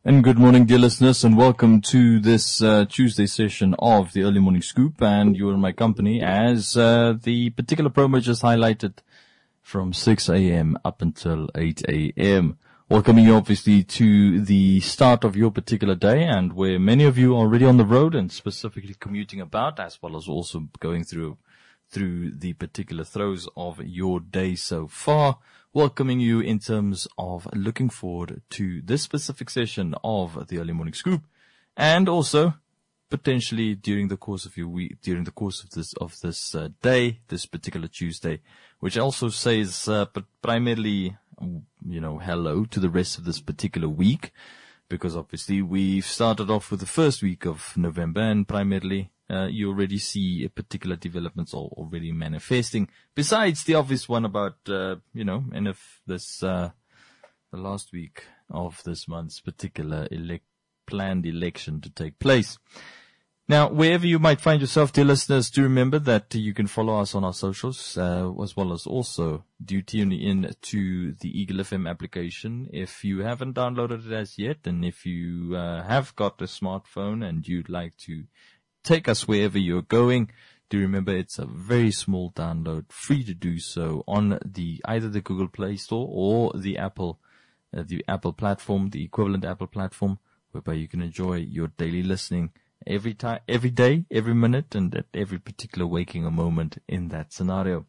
And good morning, dear listeners, and welcome to this Tuesday session of the Early Morning Scoop. And you're in my company as the particular promo just highlighted from 6 a.m. up until 8 a.m. Welcoming you, obviously, to the start of your particular day, and where many of you are already on the road and specifically commuting about, as well as also going through the particular throes of your day so far. Welcoming you in terms of looking forward to this specific session of the Early Morning Scoop, and also potentially during the course of your week, during the course of this day, this particular Tuesday, which also says, but primarily, hello to the rest of this particular week, because obviously we've started off with the first week of November, and primarily you already see particular developments already manifesting. Besides the obvious one about, and if this, the last week of this month's particular planned election to take place. Now, wherever you might find yourself, dear listeners, do remember that you can follow us on our socials, as well as also do tune in to the Eagle FM application if you haven't downloaded it as yet, and if you have got a smartphone and you'd like to take us wherever you're going, do remember it's a very small download, free to do so on either the Google Play Store or the Apple platform, the equivalent Apple platform, whereby you can enjoy your daily listening every time, every day, every minute, and at every particular waking moment in that scenario.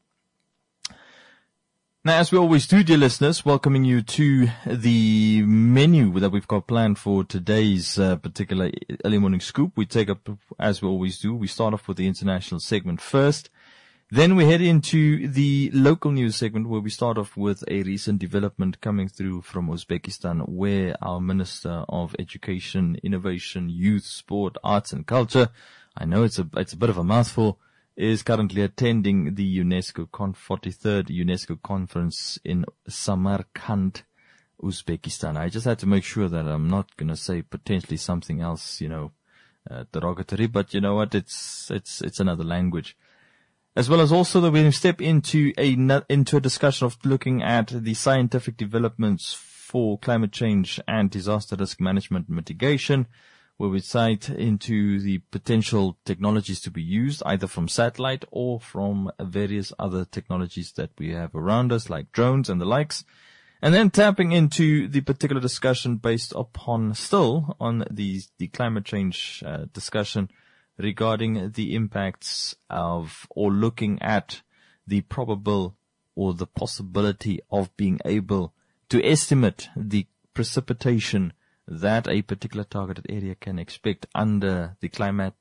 Now, as we always do, dear listeners, welcoming you to the menu that we've got planned for today's particular Early Morning Scoop. We take up, as we always do, we start off with the international segment first. Then we head into the local news segment, where we start off with a recent development coming through from Uzbekistan, where our Minister of Education, Innovation, Youth, Sport, Arts and Culture, I know it's a bit of a mouthful, is currently attending the 43rd UNESCO conference in Samarkand, Uzbekistan. I just had to make sure that I'm not going to say potentially something else, derogatory, but you know what? It's another language. As well as also that we step into a discussion of looking at the scientific developments for climate change and disaster risk management and mitigation, where we cite into the potential technologies to be used either from satellite or from various other technologies that we have around us, like drones and the likes. And then tapping into the particular discussion based upon still on the climate change discussion regarding the impacts of, or looking at the probable or the possibility of being able to estimate the precipitation that a particular targeted area can expect under the climate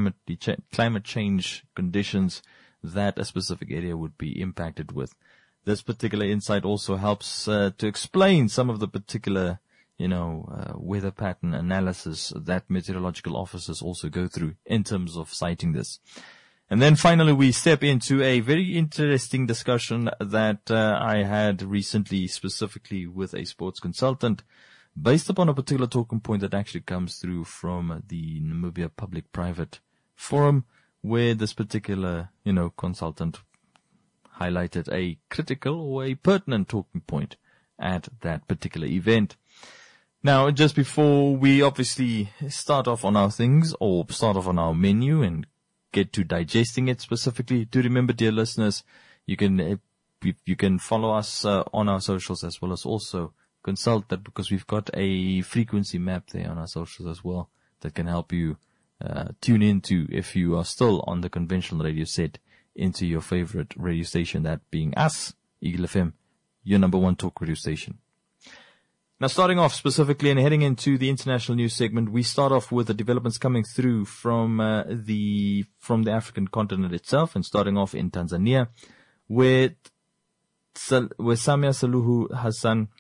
change conditions that a specific area would be impacted with. This particular insight also helps to explain some of the particular, weather pattern analysis that meteorological officers also go through in terms of citing this. And then finally, we step into a very interesting discussion that I had recently, specifically with a sports consultant, based upon a particular talking point that actually comes through from the Namibia Public-Private Forum, where this particular, consultant highlighted a critical or a pertinent talking point at that particular event. Now, just before we obviously start off on our things or start off on our menu and get to digesting it specifically, do remember, dear listeners, you can follow us on our socials, as well as also consult that, because we've got a frequency map there on our socials as well that can help you tune into, if you are still on the conventional radio set, into your favorite radio station, that being us, Eagle FM, your number one talk radio station. Now, starting off specifically and heading into the international news segment, we start off with the developments coming through from the African continent itself, and starting off in Tanzania, where Samia Suluhu Hassan,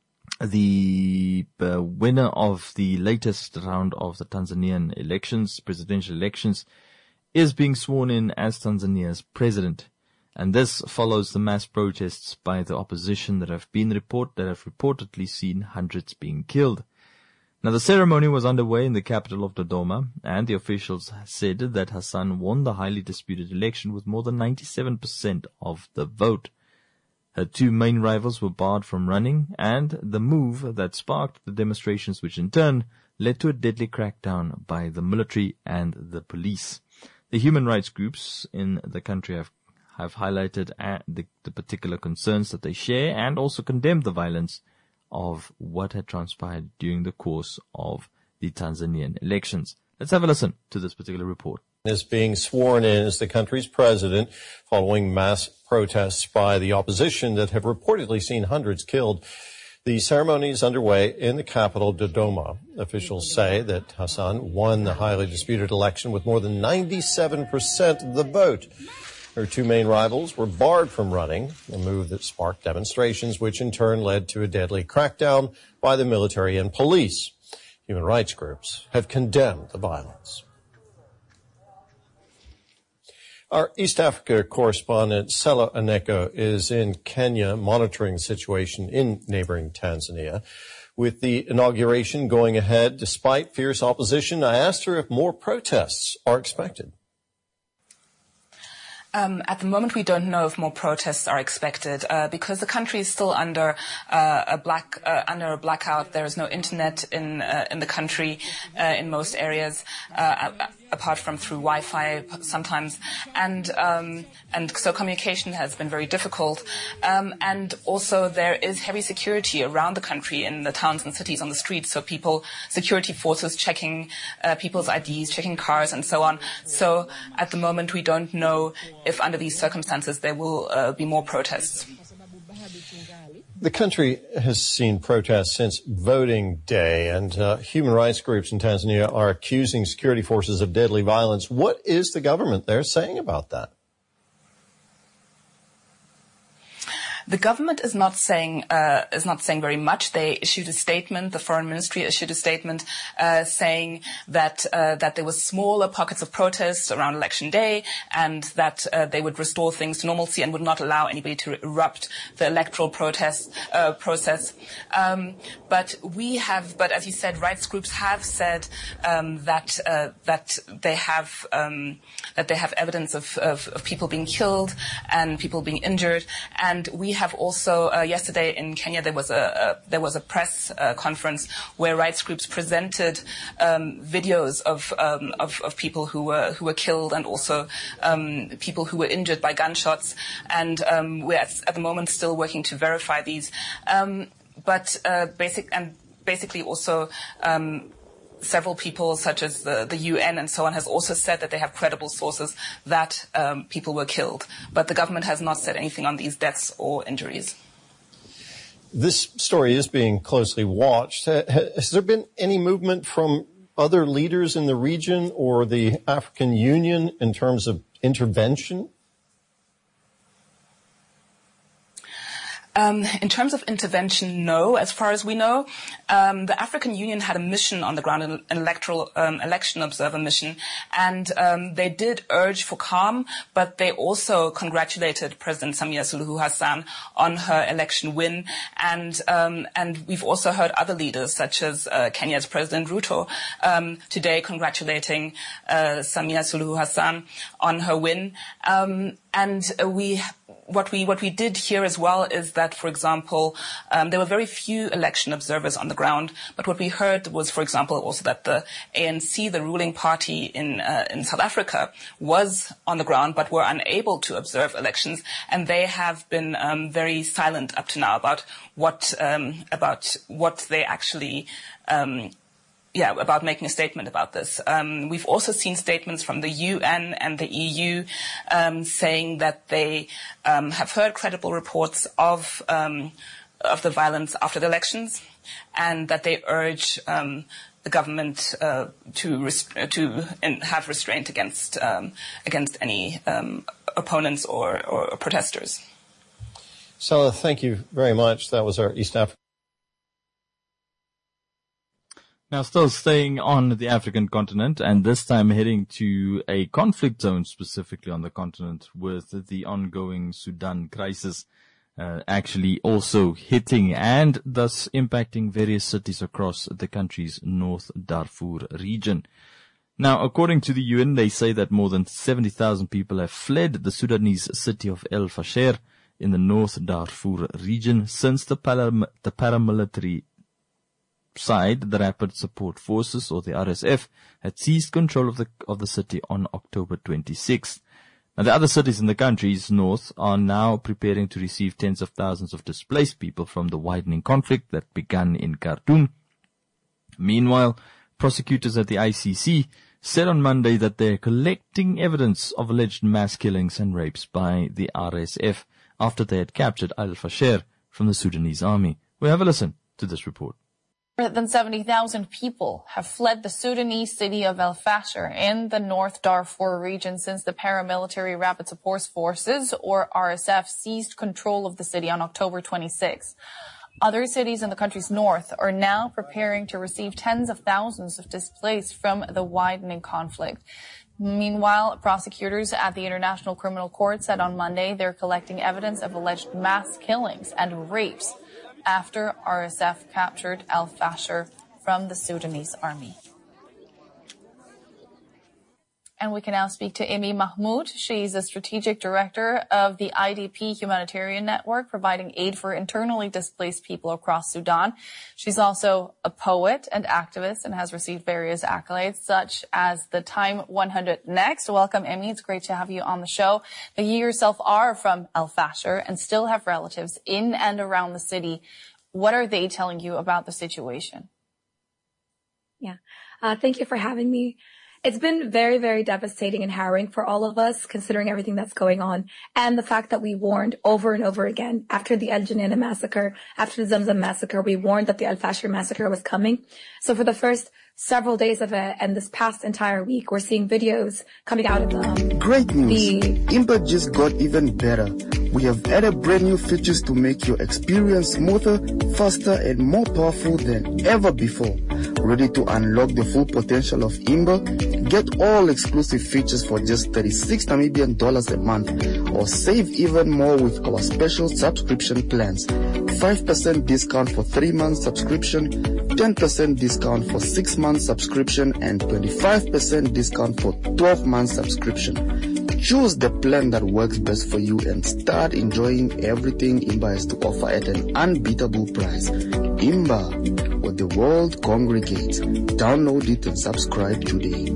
the winner of the latest round of the Tanzanian elections, presidential elections, is being sworn in as Tanzania's president. And this follows the mass protests by the opposition that have reportedly seen hundreds being killed. Now, the ceremony was underway in the capital of Dodoma, and the officials said that Hassan won the highly disputed election with more than 97% of the vote. Her two main rivals were barred from running, and the move that sparked the demonstrations, which in turn led to a deadly crackdown by the military and the police. The human rights groups in the country have highlighted the particular concerns that they share and also condemned the violence of what had transpired during the course of the Tanzanian elections. Let's have a listen to this particular report. Is being sworn in as the country's president following mass protests by the opposition that have reportedly seen hundreds killed. The ceremony is underway in the capital, Dodoma. Officials say that Hassan won the highly disputed election with more than 97% of the vote. Her two main rivals were barred from running, a move that sparked demonstrations, which in turn led to a deadly crackdown by the military and police. Human rights groups have condemned the violence. Our East Africa correspondent, Sela Aneko, is in Kenya monitoring the situation in neighboring Tanzania. With the inauguration going ahead, despite fierce opposition, I asked her if more protests are expected. At the moment, we don't know if more protests are expected because the country is still under a blackout. There is no internet in the country in most areas, apart from through Wi-Fi sometimes, and so communication has been very difficult. And also there is heavy security around the country in the towns and cities on the streets. So security forces checking people's IDs, checking cars, and so on. So at the moment, we don't know if under these circumstances there will be more protests. The country has seen protests since voting day, and human rights groups in Tanzania are accusing security forces of deadly violence. What is the government there saying about that? The government is not saying very much. They issued a statement. The foreign ministry issued a statement saying that there were smaller pockets of protests around election day, and that they would restore things to normalcy and would not allow anybody to erupt the electoral process. But as you said, rights groups have said that they have evidence of people being killed and people being injured, and we have also yesterday in Kenya there was a press conference where rights groups presented videos of people who were killed and also people who were injured by gunshots, and we're at the moment still working to verify these. Basically also. Several people, such as the UN and so on, has also said that they have credible sources that people were killed. But the government has not said anything on these deaths or injuries. This story is being closely watched. Has there been any movement from other leaders in the region or the African Union in terms of intervention? In terms of intervention, no. As far as we know, the African Union had a mission on the ground, an election observer mission, and they did urge for calm, but they also congratulated President Samia Suluhu Hassan on her election win, and we've also heard other leaders, such as Kenya's President Ruto, today congratulating Samia Suluhu Hassan on her win, What we did hear as well is that, for example, there were very few election observers on the ground. But what we heard was, for example, also that the ANC, the ruling party in South Africa, was on the ground but were unable to observe elections, and they have been very silent up to now about what they actually. About making a statement about this. We've also seen statements from the UN and the EU saying that they have heard credible reports of the violence after the elections, and that they urge the government to have restraint against any opponents or protesters. Sela, thank you very much. That was our East Africa. Now, still staying on the African continent, and this time heading to a conflict zone specifically on the continent, with the ongoing Sudan crisis actually also hitting and thus impacting various cities across the country's North Darfur region. Now, according to the UN, they say that more than 70,000 people have fled the Sudanese city of El Fasher in the North Darfur region since the paramilitary side, the Rapid Support Forces, or the RSF, had seized control of the city on October 26th. Now, the other cities in the country's north are now preparing to receive tens of thousands of displaced people from the widening conflict that began in Khartoum. Meanwhile, prosecutors at the ICC said on Monday that they're collecting evidence of alleged mass killings and rapes by the RSF after they had captured al-Fasher from the Sudanese army. We'll have a listen to this report. More than 70,000 people have fled the Sudanese city of El Fasher in the North Darfur region since the paramilitary Rapid Support Forces, or RSF, seized control of the city on October 26. Other cities in the country's north are now preparing to receive tens of thousands of displaced from the widening conflict. Meanwhile, prosecutors at the International Criminal Court said on Monday they're collecting evidence of alleged mass killings and rapes after RSF captured al-Fasher from the Sudanese army. And we can now speak to Amy Mahmoud. She's the strategic director of the IDP Humanitarian Network, providing aid for internally displaced people across Sudan. She's also a poet and activist and has received various accolades, such as the Time 100 Next. Welcome, Amy. It's great to have you on the show. Now, you yourself are from El Fasher and still have relatives in and around the city. What are they telling you about the situation? Yeah. Thank you for having me. It's been very, very devastating and harrowing for all of us, considering everything that's going on, and the fact that we warned over and over again after the El Janina massacre, after the Zamzam massacre, we warned that the El Fasher massacre was coming. So for the first several days of it and this past entire week, we're seeing videos coming out of Great news! Imba just got even better. We have added brand new features to make your experience smoother, faster, and more powerful than ever before. Ready to unlock the full potential of Imba? Get all exclusive features for just 36 Namibian dollars a month, or save even more with our special subscription plans. 5% discount for 3 months subscription, 10% discount for 6 months subscription, and 25% discount for 12 months subscription. Choose the plan that works best for you and start enjoying everything Imba has to offer at an unbeatable price. Imba, where the world congregates. Download it and subscribe today.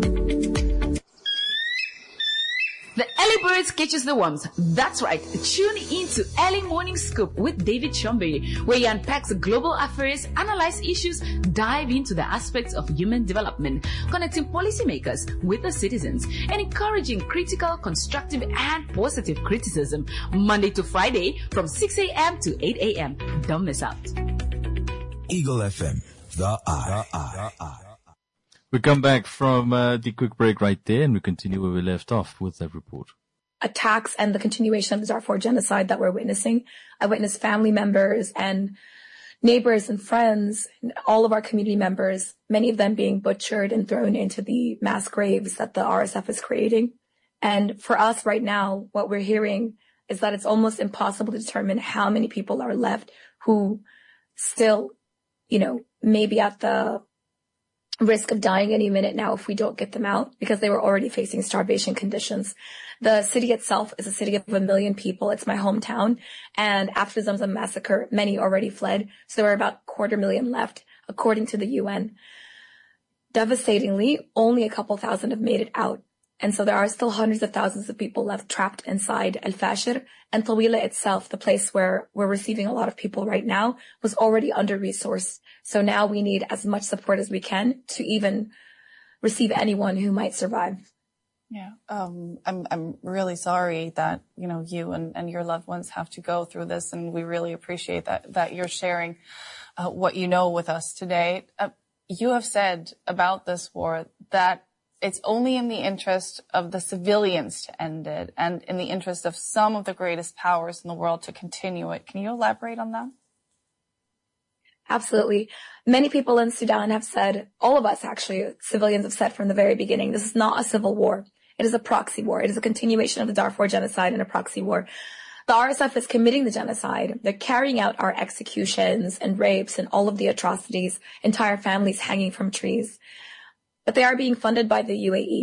The early birds catches the worms. That's right. Tune into Early Morning Scoop with David Chombe, where he unpacks global affairs, analyze issues, dive into the aspects of human development, connecting policymakers with the citizens, and encouraging critical, constructive, and positive criticism. Monday to Friday from 6 a.m. to 8 a.m. Don't miss out. Eagle FM, the eye. We come back from the quick break right there, and we continue where we left off with that report. Attacks and the continuation of the Darfur genocide that we're witnessing. I witnessed family members and neighbors and friends, and all of our community members, many of them being butchered and thrown into the mass graves that the RSF is creating. And for us right now, what we're hearing is that it's almost impossible to determine how many people are left who still, may be at the risk of dying any minute now if we don't get them out, because they were already facing starvation conditions. The city itself is a city of 1 million people. It's my hometown. And after the Zamzam massacre, many already fled. So there were about 250,000 left, according to the UN. Devastatingly, only a couple thousand have made it out. And so there are still hundreds of thousands of people left trapped inside El Fasher. And Tawila itself, the place where we're receiving a lot of people right now, was already under-resourced. So now we need as much support as we can to even receive anyone who might survive. Yeah. I'm really sorry that, you and your loved ones have to go through this. And we really appreciate that you're sharing what you know with us today. You have said about this war that it's only in the interest of the civilians to end it and in the interest of some of the greatest powers in the world to continue it. Can you elaborate on that? Absolutely. Many people in Sudan have said, all of us actually, civilians have said from the very beginning, this is not a civil war. It is a proxy war. It is a continuation of the Darfur genocide and a proxy war. The RSF is committing the genocide. They're carrying out our executions and rapes and all of the atrocities, entire families hanging from trees. But they are being funded by the UAE.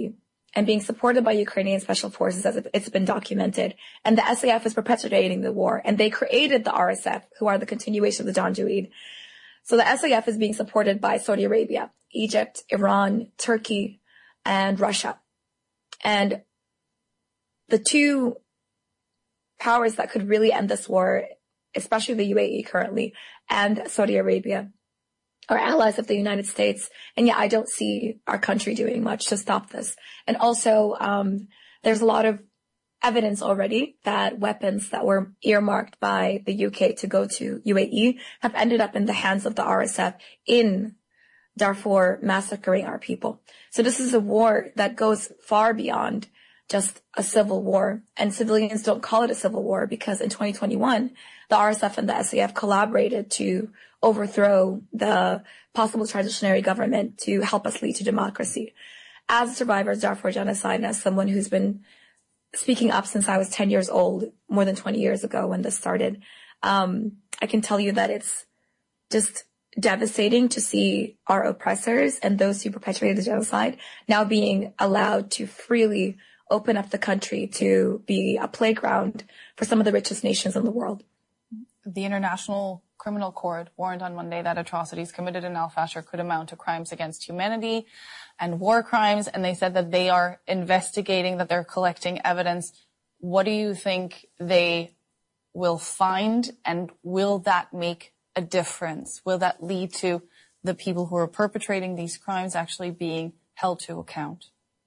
and being supported by Ukrainian special forces as it's been documented. And the SAF is perpetuating the war, and they created the RSF, who are the continuation of the Janjaweed. So the SAF is being supported by Saudi Arabia, Egypt, Iran, Turkey, and Russia. And the two powers that could really end this war, especially the UAE currently, and Saudi Arabia, are allies of the United States. And yeah, I don't see our country doing much to stop this. And also, there's a lot of evidence already that weapons that were earmarked by the UK to go to UAE have ended up in the hands of the RSF in Darfur, massacring our people. So this is a war that goes far beyond just a civil war. And civilians don't call it a civil war because in 2021, the RSF and the SAF collaborated to overthrow the possible transitionary government to help us lead to democracy. As a survivor of Darfur genocide and as someone who's been speaking up since I was 10 years old, more than 20 years ago when this started, I can tell you that it's just devastating to see our oppressors and those who perpetuated the genocide now being allowed to freely open up the country to be a playground for some of the richest nations in the world. The International Criminal Court warned on Monday that atrocities committed in Al-Fashir could amount to crimes against humanity and war crimes, and they said that they are investigating, that they're collecting evidence. What do you think they will find, and will that make a difference? Will that lead to the people who are perpetrating these crimes actually being held to account?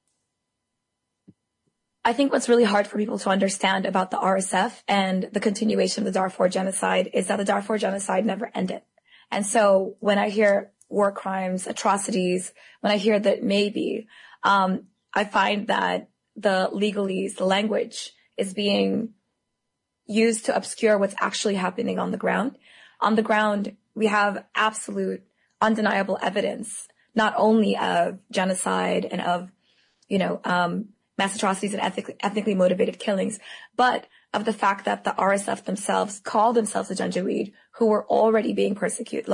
I think what's really hard for people to understand about the RSF and the continuation of the Darfur genocide is that the Darfur genocide never ended. And so when I hear war crimes, atrocities, when I hear that maybe, I find that the legalese, the language is being used to obscure what's actually happening on the ground. On the ground, we have absolute, undeniable evidence, not only of genocide and of, mass atrocities and ethnically motivated killings, but of the fact that the RSF themselves call themselves the Janjaweed, who were already being prosecuted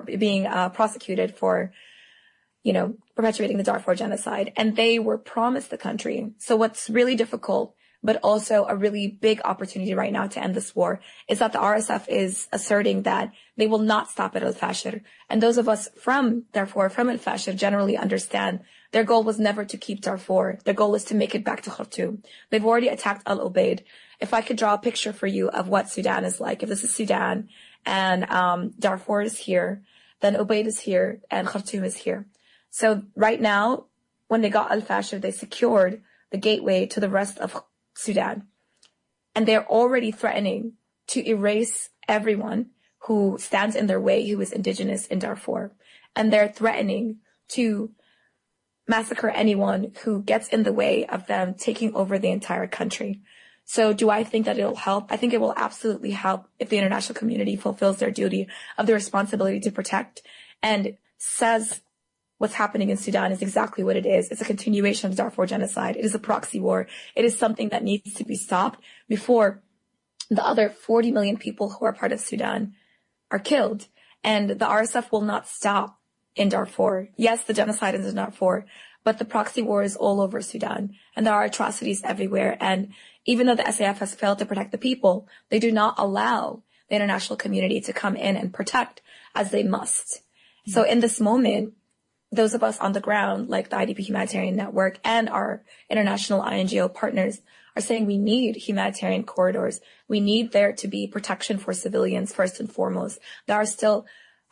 for, perpetuating the Darfur genocide, and they were promised the country. So what's really difficult, but also a really big opportunity right now to end this war, is that the RSF is asserting that they will not stop at Al-Fashir. And those of us from Al-Fashir generally understand their goal was never to keep Darfur. Their goal is to make it back to Khartoum. They've already attacked Al Ubaid. If I could draw a picture for you of what Sudan is like, if this is Sudan and Darfur is here, then Ubaid is here and Khartoum is here. So right now, when they got Al-Fashir, they secured the gateway to the rest of Sudan. And they're already threatening to erase everyone who stands in their way, who is indigenous in Darfur. And they're threatening to massacre anyone who gets in the way of them taking over the entire country. So do I think that it'll help? I think it will absolutely help if the international community fulfills their duty of their responsibility to protect and says what's happening in Sudan is exactly what it is. It's a continuation of the Darfur genocide. It is a proxy war. It is something that needs to be stopped before the other 40 million people who are part of Sudan are killed. And the RSF will not stop in Darfur. Yes, the genocide is in Darfur, but the proxy war is all over Sudan, and there are atrocities everywhere. And even though the SAF has failed to protect the people, they do not allow the international community to come in and protect as they must. So in this moment, those of us on the ground, like the IDP Humanitarian Network and our international INGO partners, are saying we need humanitarian corridors. We need there to be protection for civilians first and foremost. There are still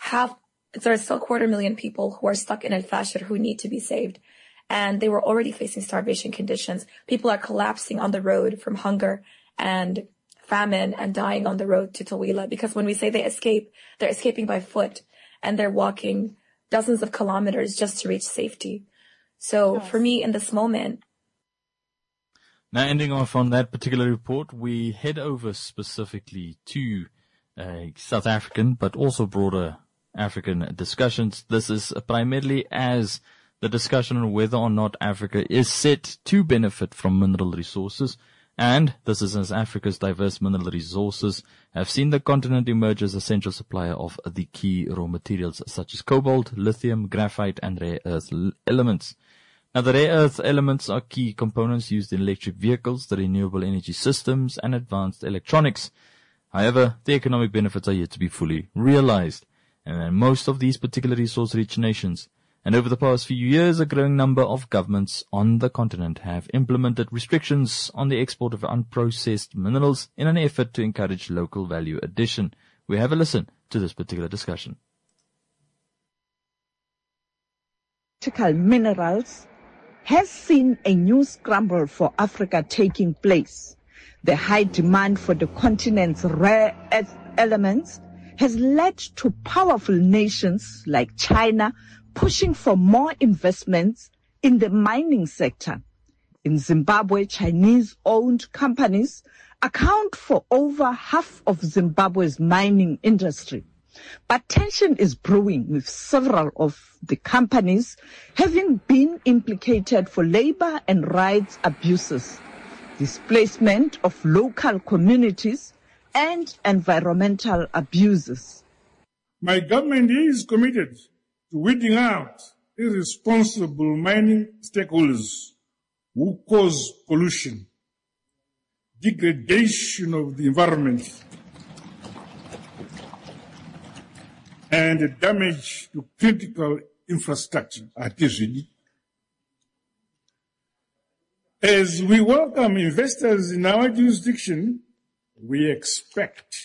250,000 people who are stuck in Al-Fashir who need to be saved. And they were already facing starvation conditions. People are collapsing on the road from hunger and famine and dying on the road to Tawila, because when we say they escape, they're escaping by foot and they're walking dozens of kilometers just to reach safety. So for me in this moment. Now, ending off on that particular report, we head over specifically to South African, but also broader African discussions. This is primarily as the discussion on whether or not Africa is set to benefit from mineral resources. And this is as Africa's diverse mineral resources have seen the continent emerge as a central supplier of the key raw materials such as cobalt, lithium, graphite, and rare earth elements. Now, the rare earth elements are key components used in electric vehicles, the renewable energy systems, and advanced electronics. However, the economic benefits are yet to be fully realized. And in most of these particular resource-rich nations, and over the past few years, a growing number of governments on the continent have implemented restrictions on the export of unprocessed minerals in an effort to encourage local value addition. We have a listen to this particular discussion. Critical minerals has seen a new scramble for Africa taking place. The high demand for the continent's rare earth elements has led to powerful nations like China pushing for more investments in the mining sector. In Zimbabwe, Chinese-owned companies account for over half of Zimbabwe's mining industry. But tension is brewing, with several of the companies having been implicated for labor and rights abuses, displacement of local communities, and environmental abuses. My government is committed to weeding out irresponsible mining stakeholders who cause pollution, degradation of the environment, and damage to critical infrastructure at Izwini. As we welcome investors in our jurisdiction, we expect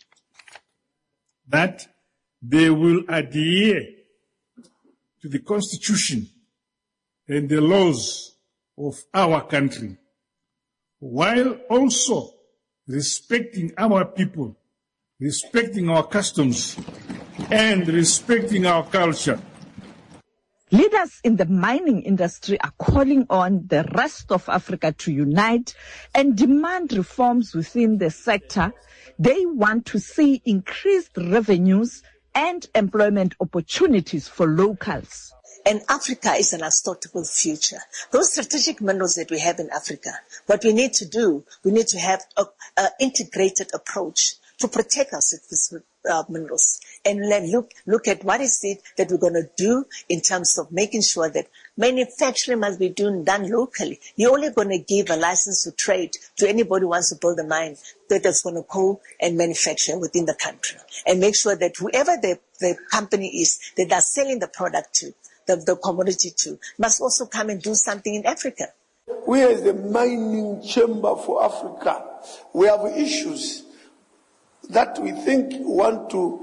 that they will adhere to the Constitution and the laws of our country, while also respecting our people, respecting our customs, and respecting our culture. Leaders in the mining industry are calling on the rest of Africa to unite and demand reforms within the sector. They want to see increased revenues and employment opportunities for locals. And Africa is an unstoppable future. Those strategic minerals that we have in Africa, what we need to do, we need to have an integrated approach to protect our minerals. And then look at what is it that we're going to do in terms of making sure that manufacturing must be done locally. You're only going to give a license to trade to anybody who wants to build a mine that's going to go and manufacture within the country. And make sure that whoever the company is that they're selling the product to, the commodity to, must also come and do something in Africa. We as the mining chamber for Africa, we have issues that we think want to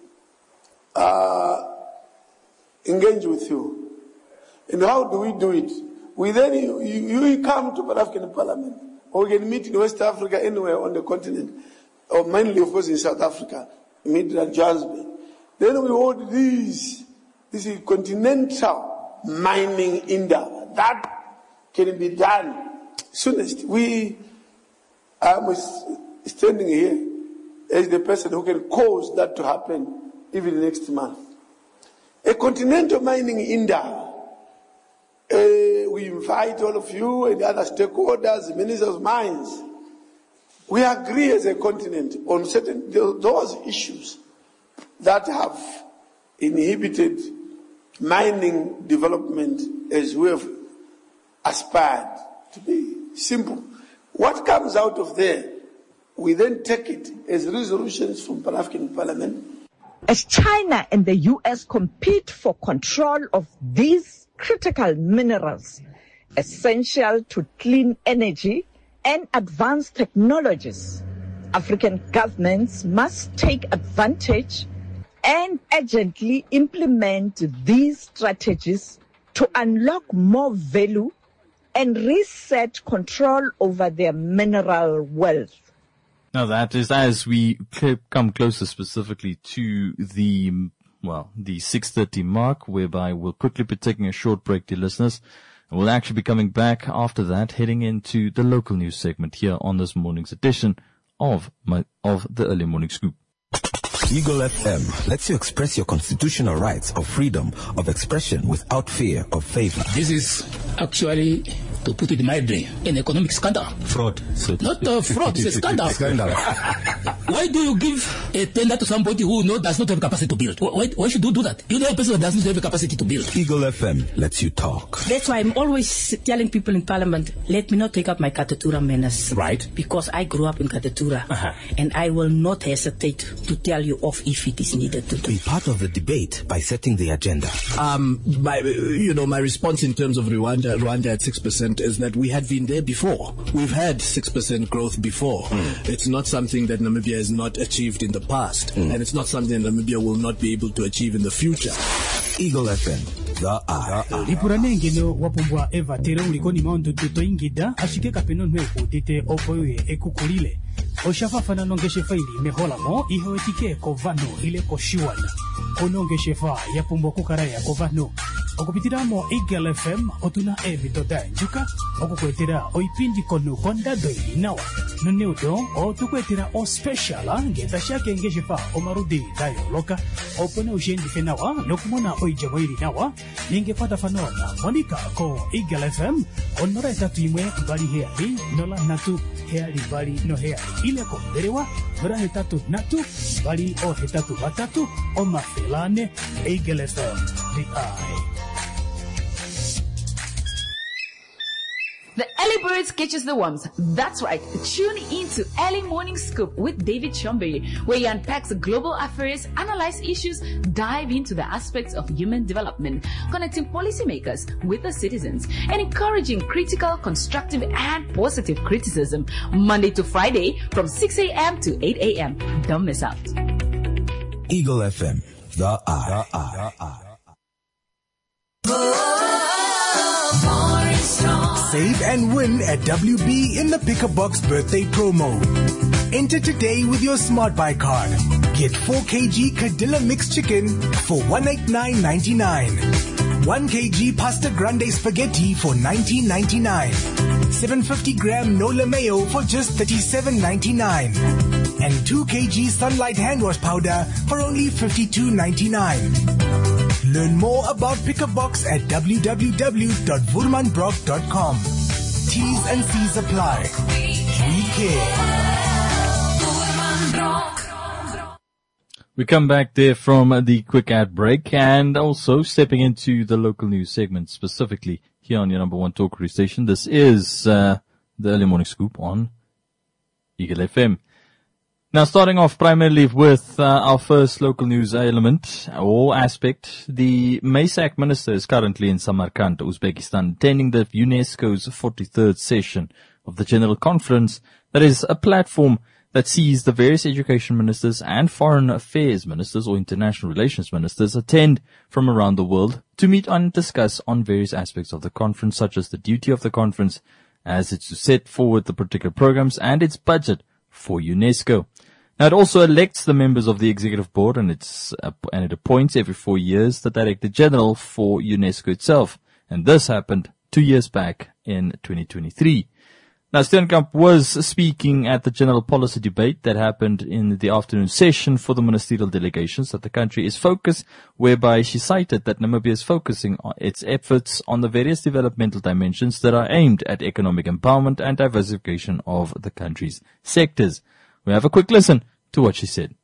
engage with you. And how do we do it? We then, you come to Pan-African Parliament, or we can meet in West Africa, anywhere on the continent, or mainly, of course, in South Africa, meet in Johannesburg. Then we hold this is continental mining index. That can be done soonest. I am standing here as the person who can cause that to happen even next month. A continental mining index. We invite all of you and other stakeholders, ministers of mines. We agree as a continent on certain those issues that have inhibited mining development as we have aspired to be. Simple. What comes out of there, we then take it as resolutions from Pan-African Parliament. As China and the US compete for control of these critical minerals, essential to clean energy and advanced technologies, African governments must take advantage and urgently implement these strategies to unlock more value and reset control over their mineral wealth. Now that is as we come closer specifically to the 6:30 mark, whereby we'll quickly be taking a short break, dear listeners. And we'll actually be coming back after that, heading into the local news segment here on this morning's edition of the Early Morning Scoop. Eagle FM lets you express your constitutional rights of freedom of expression without fear of favor. This is actually, to put it mildly, an economic scandal. Fraud. Not fraud, it's a scandal. Scandal. Why do you give a tender to somebody who does not have capacity to build? Why should you do that? You know a person that doesn't have the capacity to build. Eagle FM lets you talk. That's why I'm always telling people in Parliament, let me not take up my Katatura menace. Right. Because I grew up in Katatura. And I will not hesitate to tell you off if it is needed to do. Be part of the debate by setting the agenda. My response in terms of Rwanda at 6% is that we had been there before. We've had 6% growth before. It's not something that Namibia has not achieved in the past, and it's not something that Namibia will not be able to achieve in the future. Eagle FM, the eye. Lipuranengelo wapumbwa eva tere ulikoni maundu tuto ingida ashike kapeno nwe utite opoye ekukulile oshafafana nongeshefa ili meholamo ihoetike kovano ile koshiwana konongeshefa yapumbwa kukaraya kovano okupitiramo Eagle FM otuna evitoda njuka okukwetera oipindi konu kondado inawa noneudo otukwetera o special ngeta shake ngeshefa omarudi dayo loka opone ushendi nawa nokumona oijabo ili nawa ningepata fanona monika ko Eagle FM onora etatu imwe bali heali nola natu heali bali no heali ile ko derewa nora hetatu natu bali o hetatu batatu o mafelane Eagle FM the eye. The early birds catches the worms. That's right. Tune in to Early Morning Scoop with David Chombe, where he unpacks global affairs, analyze issues, dive into the aspects of human development, connecting policymakers with the citizens, and encouraging critical, constructive, and positive criticism. Monday to Friday from 6 a.m. to 8 a.m. Don't miss out. Eagle FM, the eye. Save and win at WB in the Pick a Box birthday promo. Enter today with your Smart Buy card. Get 4 kg Cadilla mixed chicken for $189.99. 1 kg Pasta Grande spaghetti for $19.99. 750-gram Nola mayo for just $37.99. And 2 kg Sunlight hand wash powder for only $52.99. Learn more about Pick a Box at www.woermanbrock.com. T's and C's apply. We care. We come back there from the quick ad break and also stepping into the local news segment specifically here on your number one talk radio station. This is the Early Morning Scoop on Eagle FM. Now, starting off primarily with our first local news element or aspect, the MASAC minister is currently in Samarkand, Uzbekistan, attending the UNESCO's 43rd session of the General Conference. That is a platform that sees the various education ministers and foreign affairs ministers or international relations ministers attend from around the world to meet and discuss on various aspects of the conference, such as the duty of the conference as it's to set forward the particular programs and its budget for UNESCO. Now, it also elects the members of the executive board and it appoints every 4 years the director general for UNESCO itself. And this happened 2 years back in 2023. Now, Steenkamp was speaking at the general policy debate that happened in the afternoon session for the ministerial delegations that the country is focused, whereby she cited that Namibia is focusing on its efforts on the various developmental dimensions that are aimed at economic empowerment and diversification of the country's sectors. We have a quick listen to what she said.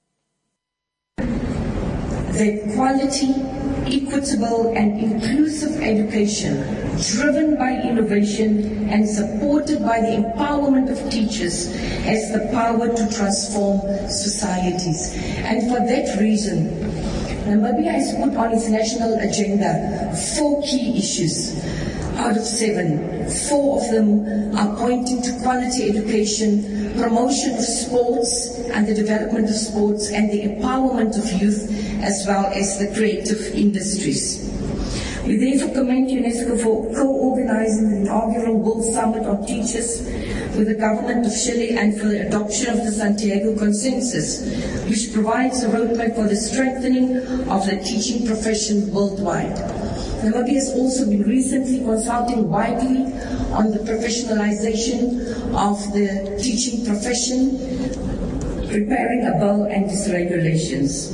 The quality, equitable and inclusive education driven by innovation and supported by the empowerment of teachers has the power to transform societies. And for that reason, Namibia has put on its national agenda 4 key issues. Out of 7, 4 of them are pointing to quality education, promotion of sports and the development of sports and the empowerment of youth as well as the creative industries. We therefore commend UNESCO for co-organizing the inaugural World Summit on Teachers with the government of Chile and for the adoption of the Santiago Consensus, which provides a roadmap for the strengthening of the teaching profession worldwide. Namibia has also been recently consulting widely on the professionalization of the teaching profession, preparing a bill and its regulations.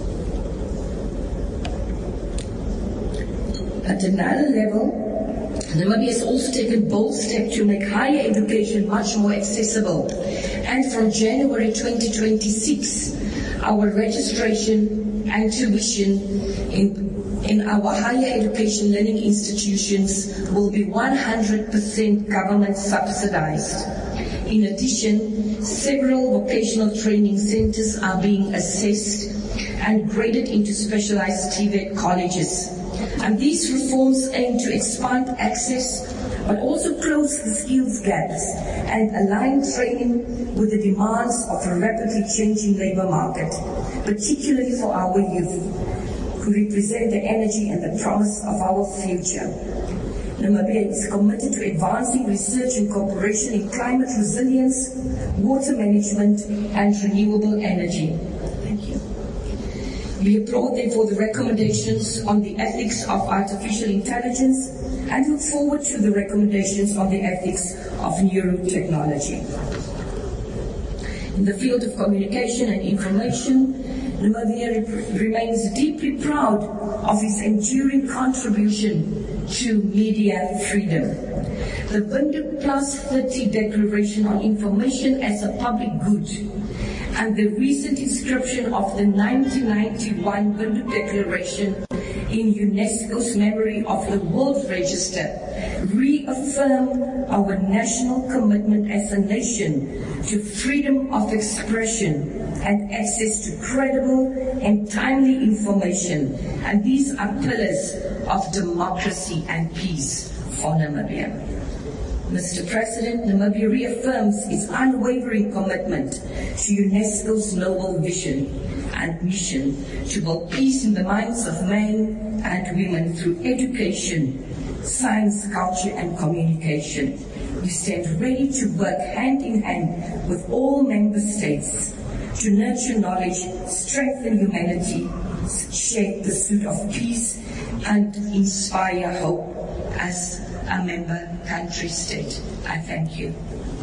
At another level, Namibia has also taken bold steps to make higher education much more accessible. And from January 2026, our registration and tuition in our higher education learning institutions will be 100% government subsidized. In addition, several vocational training centers are being assessed and graded into specialized TVET colleges. And these reforms aim to expand access, but also close the skills gaps and align training with the demands of a rapidly changing labor market, particularly for our youth, who represent the energy and the promise of our future. Namibia is committed to advancing research and cooperation in climate resilience, water management, and renewable energy. Thank you. We applaud, therefore, the recommendations on the ethics of artificial intelligence and look forward to the recommendations on the ethics of neurotechnology. In the field of communication and information, Namibia remains deeply proud of its enduring contribution to media freedom. The Windhoek Plus 30 Declaration on Information as a Public Good and the recent inscription of the 1991 Windhoek Declaration in UNESCO's Memory of the World Register reaffirm our national commitment as a nation to freedom of expression and access to credible and timely information. And these are pillars of democracy and peace for Namibia. Mr. President, Namibia reaffirms its unwavering commitment to UNESCO's noble vision and mission to build peace in the minds of men and women through education, science, culture, and communication. We stand ready to work hand in hand with all member states to nurture knowledge, strengthen humanity, shape the pursuit of peace, and inspire hope as a member country state. I thank you.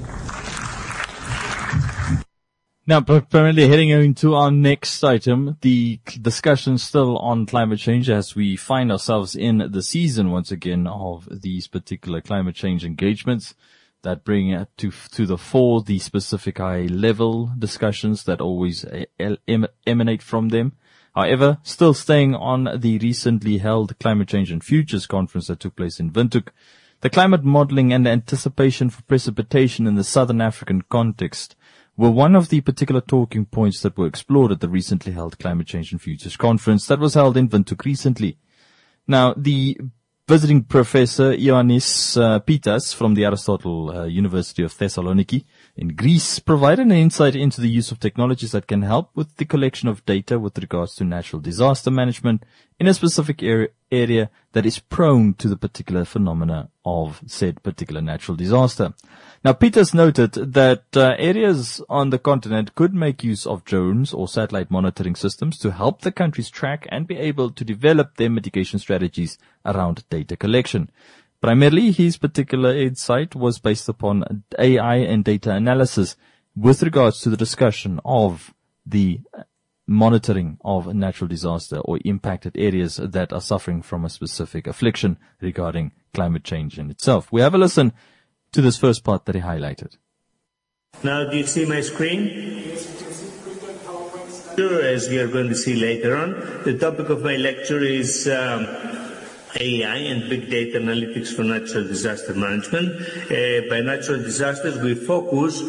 Now, primarily heading into our next item, the discussion still on climate change as we find ourselves in the season once again of these particular climate change engagements that bring to the fore the specific high-level discussions that always emanate from them. However, still staying on the recently held Climate Change and Futures conference that took place in Windhoek, the climate modeling and anticipation for precipitation in the Southern African context were one of the particular talking points that were explored at the recently held Climate Change and Futures conference that was held in Windhoek recently. Now, the visiting Professor Ioannis Pittas from the Aristotle University of Thessaloniki in Greece provided an insight into the use of technologies that can help with the collection of data with regards to natural disaster management in a specific area that is prone to the particular phenomena of said particular natural disaster. Now, Pittas noted that areas on the continent could make use of drones or satellite monitoring systems to help the countries track and be able to develop their mitigation strategies around data collection. Primarily, his particular insight was based upon AI and data analysis with regards to the discussion of the monitoring of natural disaster or impacted areas that are suffering from a specific affliction regarding climate change in itself. We have a listen to this first part that he highlighted. Now, do you see my screen? Sure, as we are going to see later on. The topic of my lecture is AI and big data analytics for natural disaster management. By natural disasters, we focus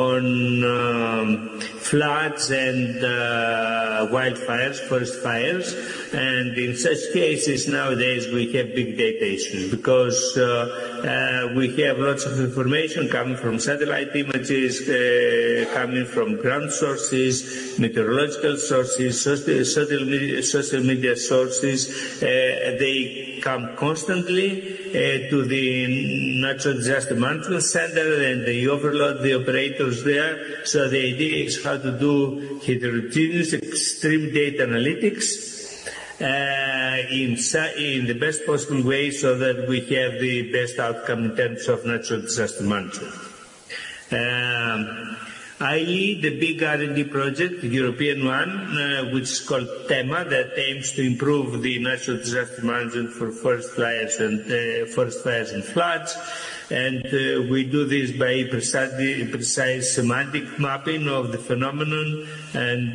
on floods and wildfires, forest fires, and in such cases nowadays we have big data issues because we have lots of information coming from satellite images, coming from ground sources, meteorological sources, social media sources. They come constantly to the Natural Disaster Management Center and they overload the operators there. So the idea is how to do heterogeneous extreme data analytics in the best possible way so that we have the best outcome in terms of natural disaster management. I lead the big R&D project, the European one, which is called TEMA, that aims to improve the natural disaster management for forest fires and floods. And we do this by precise semantic mapping of the phenomenon and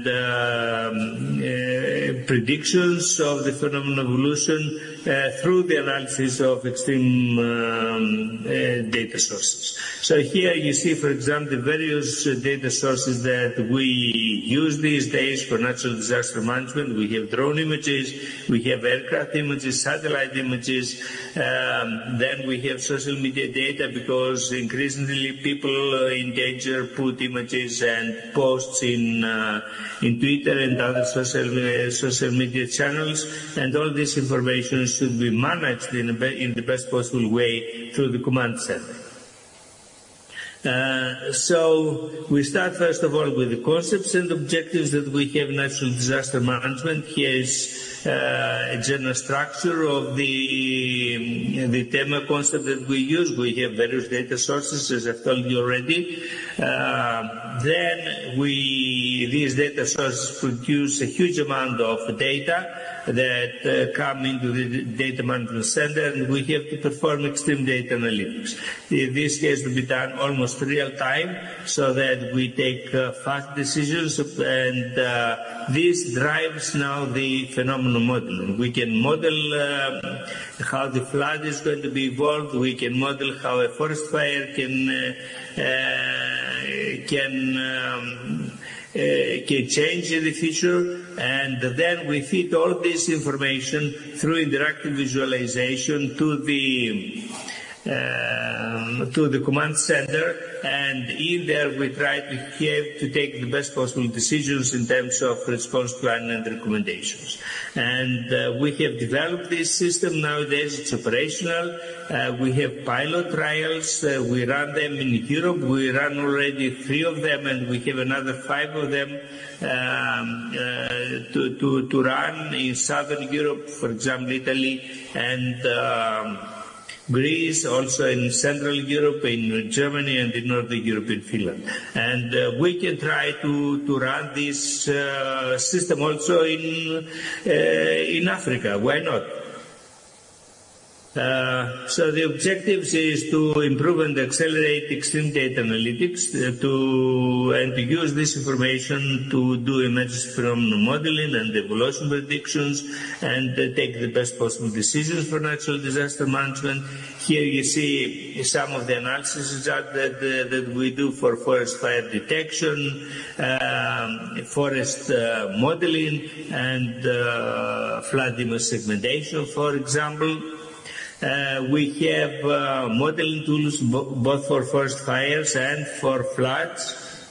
predictions of the phenomenon evolution through the analysis of extreme data sources. So here you see, for example, the various data sources that we use these days for natural disaster management. We have drone images, we have aircraft images, satellite images, then we have social media data, because increasingly people in danger put images and posts in Twitter and other social media channels, and all this information should be managed in the best possible way through the command center. So we start first of all with the concepts and objectives that we have in natural disaster management. Here is a general structure of the TEMA concept that we use. We have various data sources, as I've told you already. Then these data sources produce a huge amount of data that come into the data management center, and we have to perform extreme data analytics. This has to be done almost real time, so that we take fast decisions, and this drives now the phenomenon modeling. We can model how the flood is going to be evolved. We can model how a forest fire can change in the future, and then we feed all this information through interactive visualization to the command center, and in there we try to take the best possible decisions in terms of response plan and recommendations. And we have developed this system nowadays. It's operational. We have pilot trials. We run them in Europe. We run already 3 of them, and we have another 5 of them to run in Southern Europe, for example, Italy, and Greece, also in Central Europe, in Germany, and in Northern Europe, in Finland. And we can try to run this system also in Africa. Why not? So the objectives is to improve and accelerate extreme data analytics, and to use this information to do emergency phenomenon modeling and evolution predictions, and take the best possible decisions for natural disaster management. Here you see some of the analysis that we do for forest fire detection, forest modeling, and flood image segmentation, for example. We have modeling tools both for forest fires and for floods.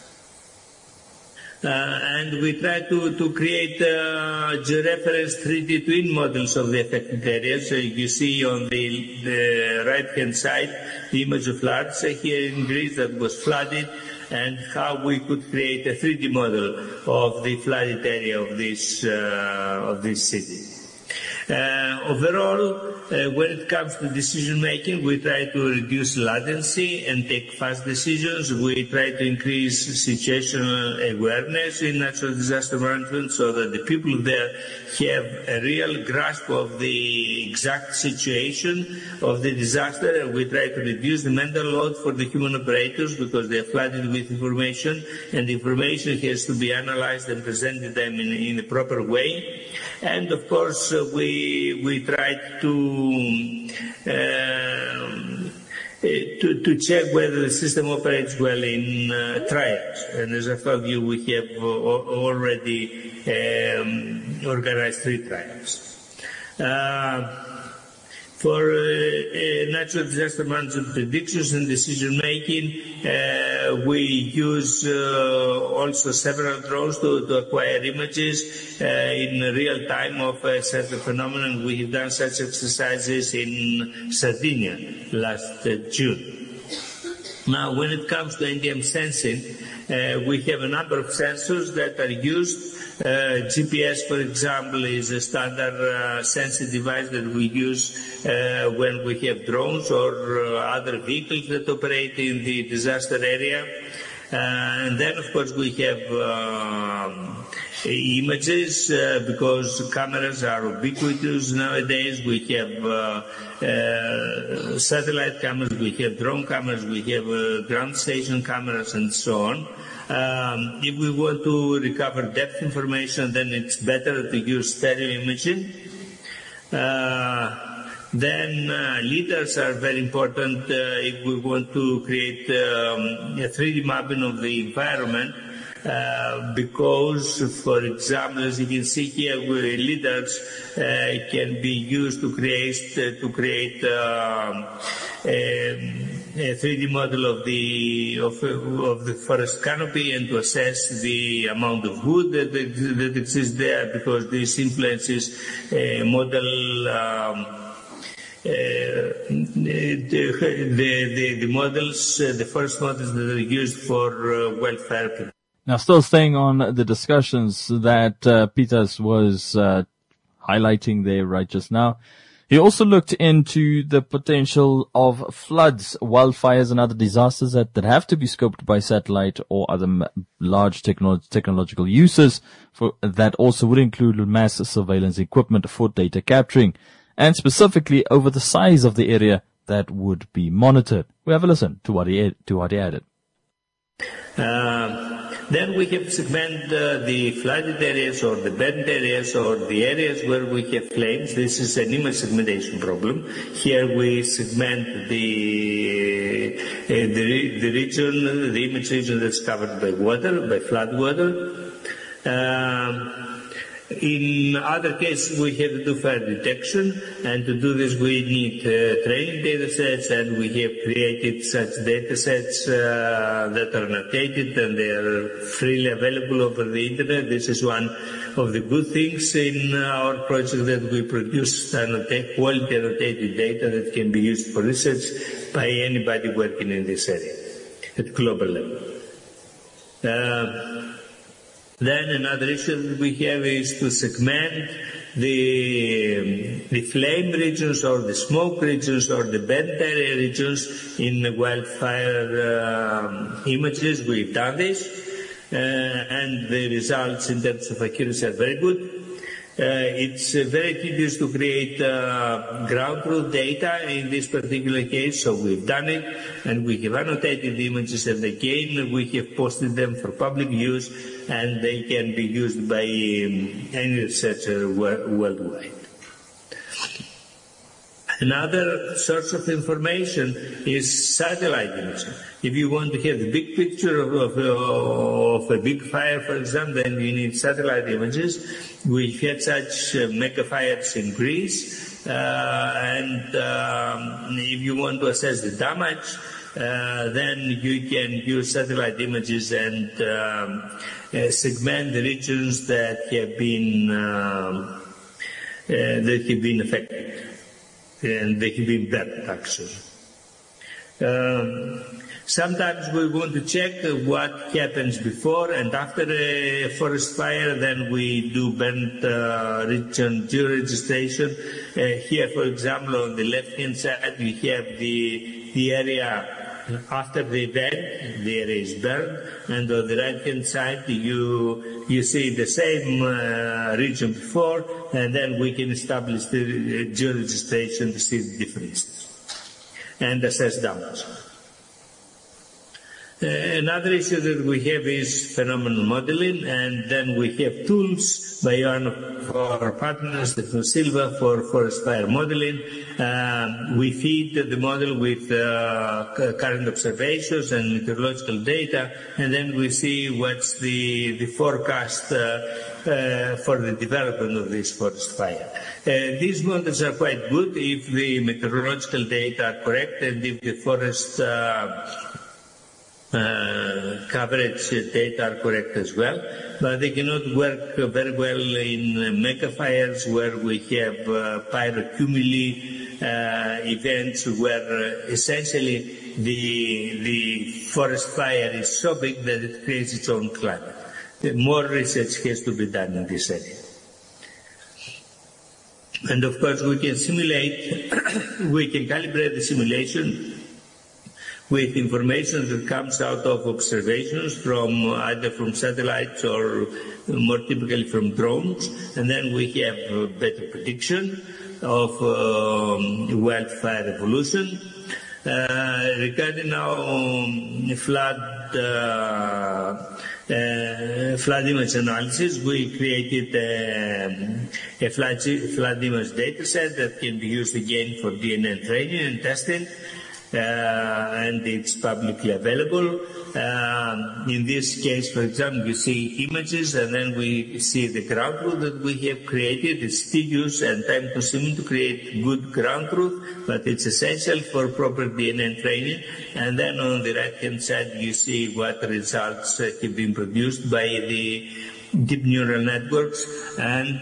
And we try to create georeference 3D twin models of the affected areas. So you see on the right-hand side the image of floods here in Greece that was flooded, and how we could create a 3D model of the flooded area of this city. Overall, when it comes to decision making, we try to reduce latency and take fast decisions. We try to increase situational awareness in natural disaster management, so that the people there have a real grasp of the exact situation of the disaster. And we try to reduce the mental load for the human operators, because they are flooded with information, and the information has to be analyzed and presented them in a proper way. And of course, we try to check whether the system operates well in trials. And as I told you, we have already organized 3 trials. For natural disaster management predictions and decision making, we use also several drones to acquire images in real time of a certain phenomenon. We have done such exercises in Sardinia last June. Now, when it comes to NDM sensing, we have a number of sensors that are used. GPS, for example, is a standard sensing device that we use when we have drones or other vehicles that operate in the disaster area. And then, of course, we have images because cameras are ubiquitous nowadays. We have satellite cameras, we have drone cameras, we have ground station cameras, and so on. If we want to recover depth information, then it's better to use stereo imaging. Then LiDARs are very important if we want to create a 3D mapping of the environment, because, for example, as you can see here, LiDARs can be used to create a 3D model of the forest canopy and to assess the amount of wood that exists there, because this influences model. The models, the forest models that are used for wildfire. Now, still staying on the discussions that Peters was highlighting there right just now, he also looked into the potential of floods, wildfires, and other disasters that have to be scoped by satellite or other large technological uses. That also would include mass surveillance equipment for data capturing, and specifically over the size of the area that would be monitored. We have a listen to what he added. Then we have segment the flooded areas or the burnt areas or the areas where we have flames. This is an image segmentation problem. Here we segment the region, the image region that's covered by water, by flood water. In other cases, we have to do fire detection, and to do this we need training data sets, and we have created such data sets that are annotated and they are freely available over the internet. This is one of the good things in our project, that we produce quality annotated data that can be used for research by anybody working in this area at global level. Then another issue that we have is to segment the flame regions or the smoke regions or the burnt area regions in the wildfire images. We've done this, and the results in terms of accuracy are very good. It's very tedious to create ground truth data in this particular case, so we've done it, and we have annotated the images, and again we have posted them for public use, and they can be used by any researcher worldwide. Another source of information is satellite imaging. If you want to have the big picture of a big fire, for example, then you need satellite images. We had such mega fires in Greece, and if you want to assess the damage, then you can use satellite images and segment the regions that have been affected. And they can be burnt, actually. Sometimes we want to check what happens before and after a forest fire. Then we do burnt region georegistration. Here, for example, on the left-hand side, we have the area after the event. The area is burned, and on the right-hand side, you see the same region before, and then we can establish the georegistration to see the differences and assess damage. Another issue that we have is phenomenal modeling, and then we have tools by one of our partners, Stefano Silva, for forest fire modeling. We feed the model with current observations and meteorological data, and then we see what's the forecast for the development of this forest fire. These models are quite good if the meteorological data are correct and if the forest coverage data are correct as well, but they cannot work very well in mega fires where we have pyrocumuli events where essentially the forest fire is so big that it creates its own climate. More research has to be done in this area. And of course we can simulate, we can calibrate the simulation with information that comes out of observations from either from satellites or more typically from drones, and then we have better prediction of wildfire evolution. Regarding now flood image analysis, we created a flood image data set that can be used again for DNA training and testing. And it's publicly available. In this case, for example, you see images and then we see the ground truth that we have created. It's tedious and time-consuming to create good ground truth, but it's essential for proper DNA training. And then on the right-hand side, you see what results have been produced by the deep neural networks, and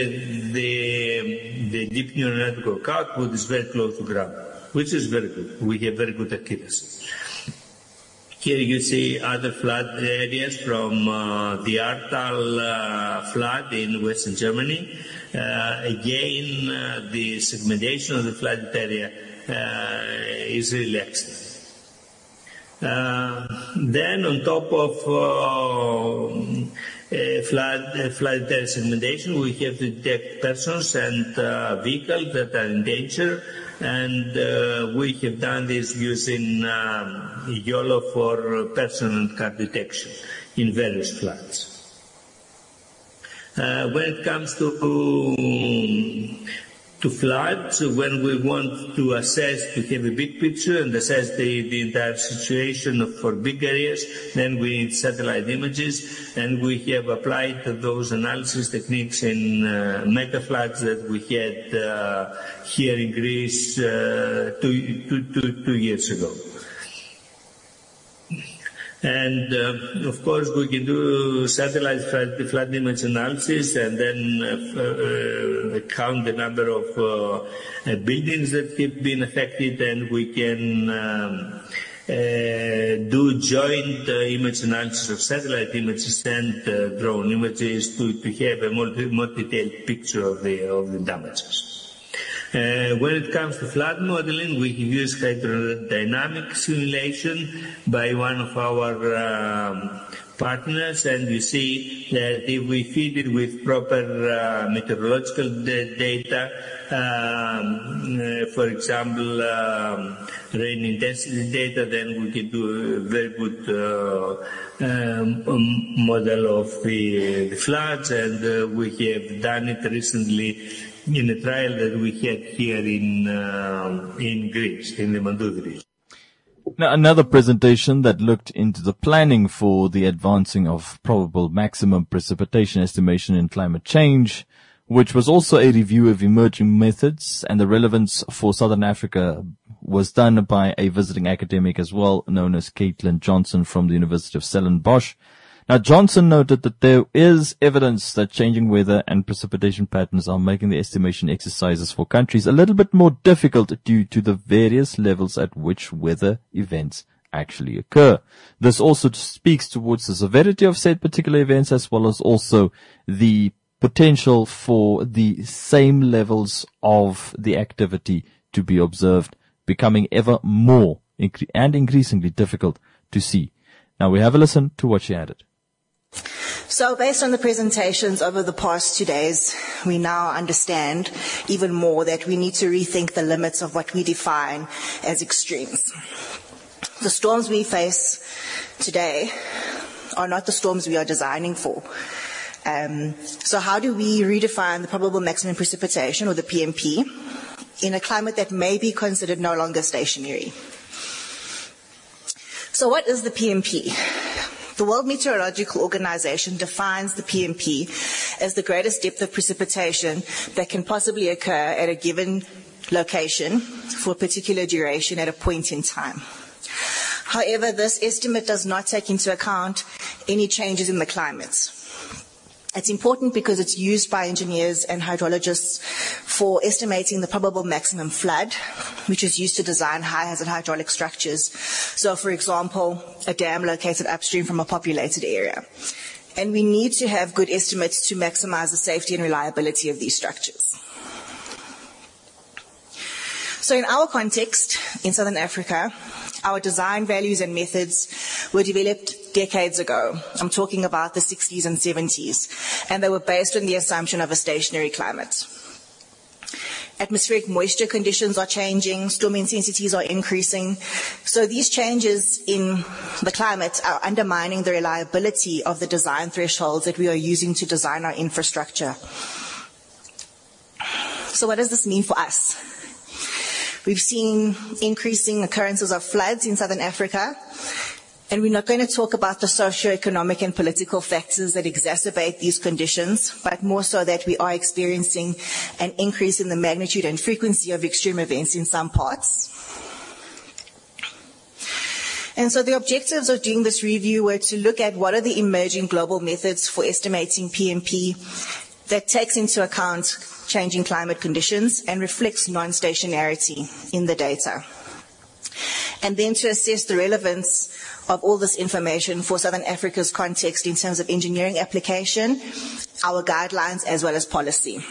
the deep neural network output is very close to ground, which is very good. We have very good accuracy. Here you see other flood areas from the Ahrtal flood in Western Germany. Again, the segmentation of the flooded area is really excellent. Then on top of flood area segmentation, we have to detect persons and vehicles that are in danger. And we have done this using YOLO for person and car detection in various floods. When it comes to floods, when we want to assess, to have a big picture and assess the entire situation for big areas, then we need satellite images, and we have applied those analysis techniques in mega floods that we had here in Greece 2 years ago. And of course, we can do satellite flood image analysis and then count the number of buildings that have been affected, and we can do joint image analysis of satellite images and drone images to have a more detailed picture of the damages. When it comes to flood modeling, we use hydrodynamic simulation by one of our partners, and you see that if we feed it with proper meteorological data, for example, rain intensity data, then we can do a very good model of the floods, and we have done it recently in a trial that we had here in Greece, in the Mandoudi region. Now, another presentation that looked into the planning for the advancing of probable maximum precipitation estimation in climate change, which was also a review of emerging methods and the relevance for Southern Africa, was done by a visiting academic as well, known as Caitlin Johnson from the University of Stellenbosch. Now, Johnson noted that there is evidence that changing weather and precipitation patterns are making the estimation exercises for countries a little bit more difficult due to the various levels at which weather events actually occur. This also speaks towards the severity of said particular events, as well as also the potential for the same levels of the activity to be observed, becoming ever more and increasingly difficult to see. Now we have a listen to what she added. So based on the presentations over the past 2 days, we now understand even more that we need to rethink the limits of what we define as extremes. The storms we face today are not the storms we are designing for. So how do we redefine the probable maximum precipitation, or the PMP, in a climate that may be considered no longer stationary? So what is the PMP? The World Meteorological Organization defines the PMP as the greatest depth of precipitation that can possibly occur at a given location for a particular duration at a point in time. However, this estimate does not take into account any changes in the climate. It's important because it's used by engineers and hydrologists for estimating the probable maximum flood, which is used to design high-hazard hydraulic structures. So, for example, a dam located upstream from a populated area. And we need to have good estimates to maximize the safety and reliability of these structures. So in our context, in Southern Africa, Our design values and methods were developed decades ago. I'm talking about the 60s and 70s, and they were based on the assumption of a stationary climate. Atmospheric moisture conditions are changing, storm intensities are increasing. So these changes in the climate are undermining the reliability of the design thresholds that we are using to design our infrastructure. So what does this mean for us? We've seen increasing occurrences of floods in southern Africa, and we're not going to talk about the socio-economic and political factors that exacerbate these conditions, but more so that we are experiencing an increase in the magnitude and frequency of extreme events in some parts. And so the objectives of doing this review were to look at what are the emerging global methods for estimating PMP that takes into account changing climate conditions and reflects non-stationarity in the data. And then to assess the relevance of all this information for Southern Africa's context in terms of engineering application, our guidelines, as well as policy.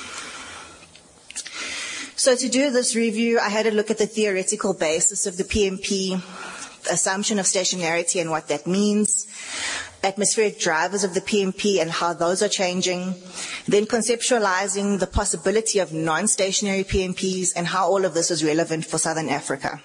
So to do this review, I had a look at the theoretical basis of the PMP, the assumption of stationarity and what that means, atmospheric drivers of the PMP and how those are changing, then conceptualizing the possibility of non-stationary PMPs and how all of this is relevant for Southern Africa.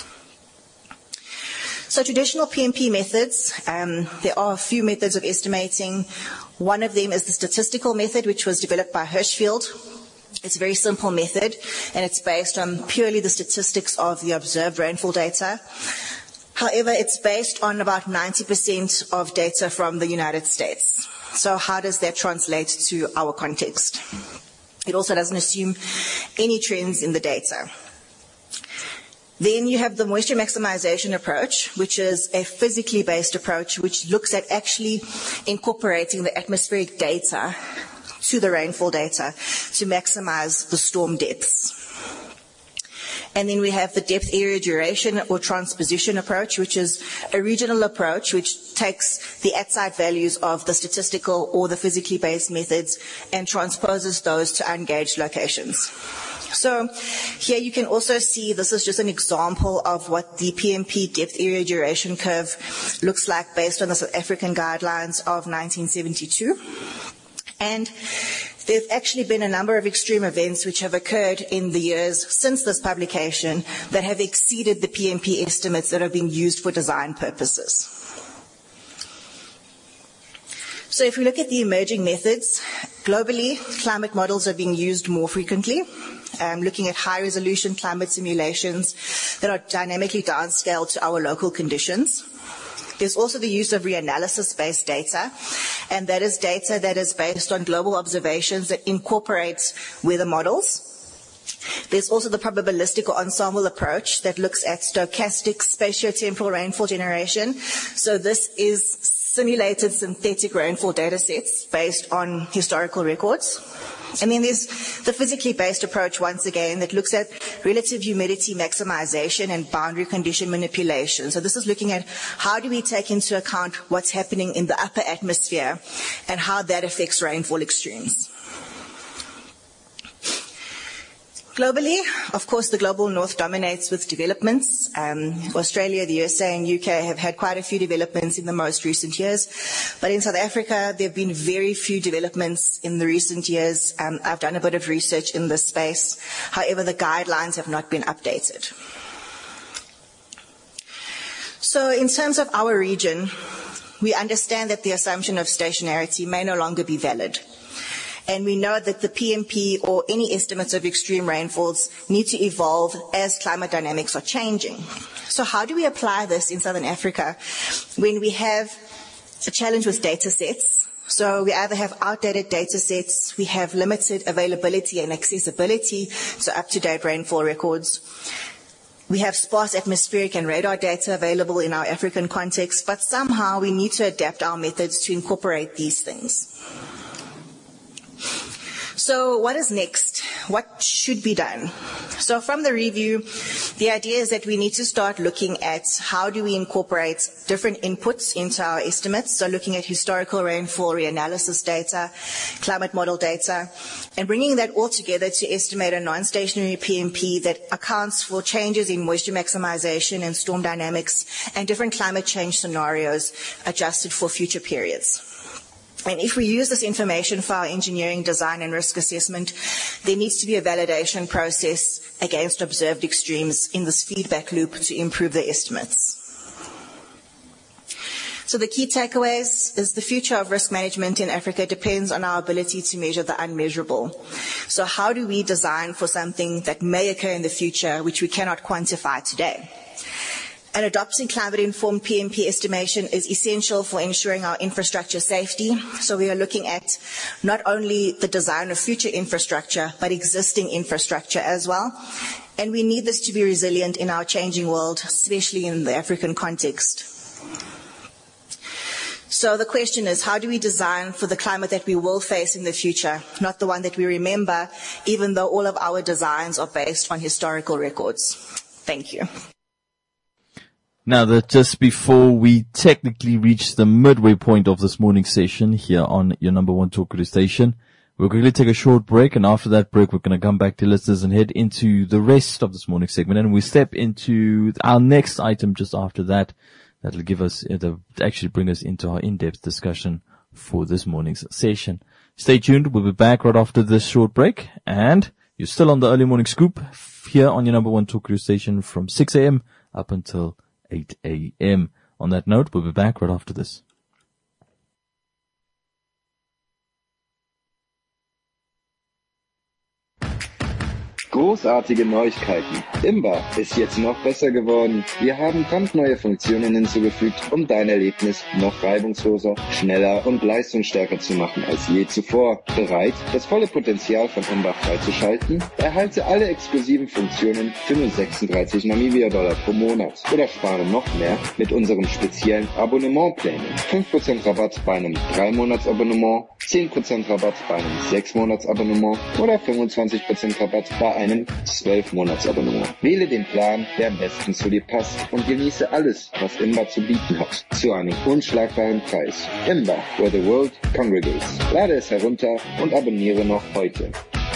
So traditional PMP methods, there are a few methods of estimating. One of them is the statistical method, which was developed by Hirschfeld. It's a very simple method, and it's based on purely the statistics of the observed rainfall data. However, it's based on about 90% of data from the United States. So how does that translate to our context? It also doesn't assume any trends in the data. Then you have the moisture maximization approach, which is a physically based approach which looks at actually incorporating the atmospheric data to the rainfall data to maximize the storm depths. And then we have the depth area duration or transposition approach, which is a regional approach which takes the at-site values of the statistical or the physically based methods and transposes those to ungauged locations. So here you can also see this is just an example of what the PMP depth area duration curve looks like based on the South African guidelines of 1972. And there have actually been a number of extreme events which have occurred in the years since this publication that have exceeded the PMP estimates that are being used for design purposes. So if we look at the emerging methods, globally, climate models are being used more frequently, looking at high-resolution climate simulations that are dynamically downscaled to our local conditions. There's also the use of reanalysis-based data, and that is data that is based on global observations that incorporates weather models. There's also the probabilistic or ensemble approach that looks at stochastic spatiotemporal rainfall generation. So this is simulated synthetic rainfall data sets based on historical records. And then there's the physically based approach once again that looks at relative humidity maximization and boundary condition manipulation. So this is looking at how do we take into account what's happening in the upper atmosphere and how that affects rainfall extremes. Globally, of course, the global north dominates with developments. Australia, the USA, and UK have had quite a few developments in the most recent years. But in South Africa, there have been very few developments in the recent years. I've done a bit of research in this space. However, the guidelines have not been updated. So in terms of our region, we understand that the assumption of stationarity may no longer be valid. And we know that the PMP or any estimates of extreme rainfalls need to evolve as climate dynamics are changing. So how do we apply this in Southern Africa when we have a challenge with data sets? So we either have outdated data sets, we have limited availability and accessibility to up-to-date rainfall records. We have sparse atmospheric and radar data available in our African context, but somehow we need to adapt our methods to incorporate these things. So what is next? What should be done? So from the review, the idea is that we need to start looking at how do we incorporate different inputs into our estimates. So looking at historical rainfall reanalysis data, climate model data, and bringing that all together to estimate a non-stationary PMP that accounts for changes in moisture maximization and storm dynamics and different climate change scenarios adjusted for future periods. And if we use this information for our engineering, design and risk assessment, there needs to be a validation process against observed extremes in this feedback loop to improve the estimates. So the key takeaways is the future of risk management in Africa depends on our ability to measure the unmeasurable. So how do we design for something that may occur in the future which we cannot quantify today? And adopting climate-informed PMP estimation is essential for ensuring our infrastructure safety. So we are looking at not only the design of future infrastructure, but existing infrastructure as well. And we need this to be resilient in our changing world, especially in the African context. So the question is, how do we design for the climate that we will face in the future, not the one that we remember, even though all of our designs are based on historical records? Thank you. Now that just before we technically reach the midway point of this morning's session here on your number one talk radio station, we're going to take a short break, and after that break we're going to come back to listeners and head into the rest of this morning's segment, and we step into our next item just after that. That'll give us, actually bring us into our in-depth discussion for this morning's session. Stay tuned. We'll be back right after this short break, and you're still on the early morning scoop here on your number one talk radio station from 6 a.m. up until 8 a.m. On that note, we'll be back right after this. Großartige Neuigkeiten. Imba ist jetzt noch besser geworden. Wir haben brandneue Funktionen hinzugefügt, um dein Erlebnis noch reibungsloser, schneller und leistungsstärker zu machen als je zuvor. Bereit, das volle Potenzial von Imba freizuschalten? Erhalte alle exklusiven Funktionen für nur 36 Namibia-Dollar pro Monat oder spare noch mehr mit unserem speziellen Abonnementplänen. 5% Rabatt bei einem 3-Monats-Abonnement, 10% Rabatt bei einem 6-Monats-Abonnement oder 25% Rabatt bei einem 12-Monats-Abonnement. Wähle den Plan, der am besten zu dir passt und genieße alles, was Imba zu bieten hat, zu einem unschlagbaren Preis. Imba, where the world congregates. Lade es herunter und abonniere noch heute.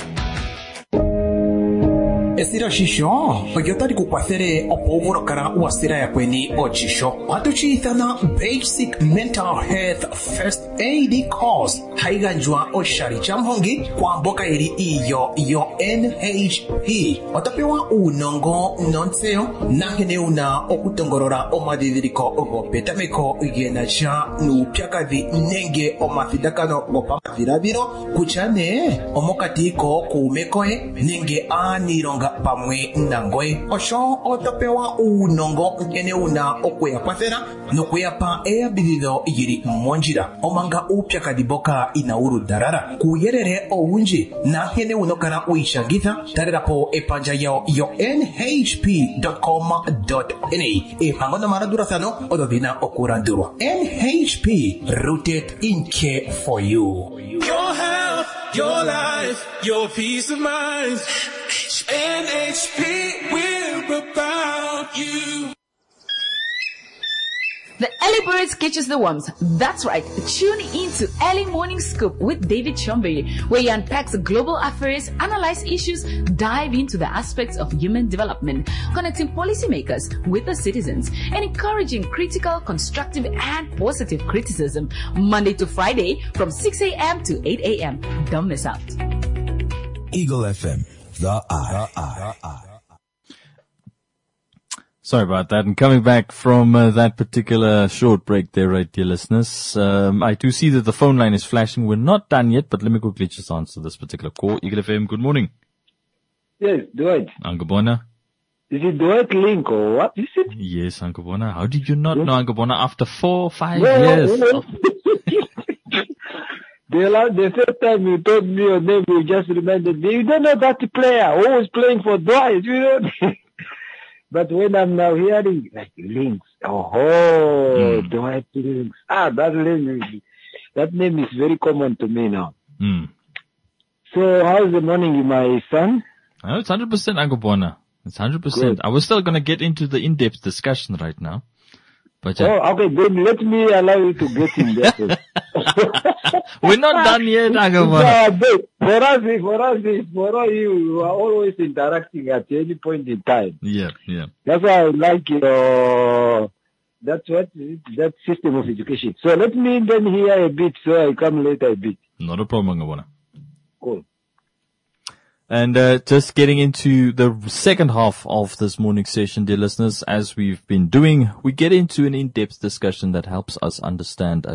Esira shisho, oyotari kukwathere opovoro kara uasira ya kweni ochisho. Atuchithana basic mental health first aid course. Haiganjwa oshari chamhongi kwa mboka iri iyo NHP. Otapewa unongo nonseo nahene una okutongorora omadidriko ogopetameko igenacha nupiakadhi nenge omafidakano gopamadhiraviro kuchane omokatiko kumekoe nenge anironga pamwe nangoe osho otopewa unongo nkene una okuyakwathela nokuyapa eyambidhidho yili monjira omanga upyakadhiboka inauru darara kuyerere owunji nankene unokala uyishangitha talelapo epanja yawo yo nhp.com.na empango nomalandulathano odo dhina okulandulwa. NHP, rooted in care for you. Your health, your life, your peace of mind. NHP will about you. The early birds catches the worms. That's right. Tune in to Early Morning Scoop with David Chombe, where he unpacks global affairs, analyze issues, dive into the aspects of human development, connecting policymakers with the citizens, and encouraging critical, constructive, and positive criticism. Monday to Friday from 6 a.m. to 8 a.m. Don't miss out. Eagle FM. The I. Sorry about that. And coming back from that particular short break there, right, dear listeners, I do see that the phone line is flashing. We're not done yet, but let me quickly just answer this particular call. Eagle FM, good morning. Yes, Dwight. Angabona. Is it Dwight Link or what is it? Yes, Angabona. how did you not know Angabona after 4 or 5 years? The first time you told me your name, you just reminded me. You don't know that player who was playing for Dwight, you know. But when I'm now hearing like Links, Dwight Links. That name is very common to me now. So how's the morning, my son? No, it's 100%, Angobona. It's 100%. Good. I was still going to get into the in-depth discussion right now. But okay, then let me allow you to get in there. We're not done yet, Angobona. For us, you are always interacting at any point in time. Yeah. That's why I like that system of education. So let me then hear a bit, so I come later a bit. Not a problem, Angobona. Cool. And just getting into the second half of this morning session, dear listeners, as we've been doing, we get into an in-depth discussion that helps us understand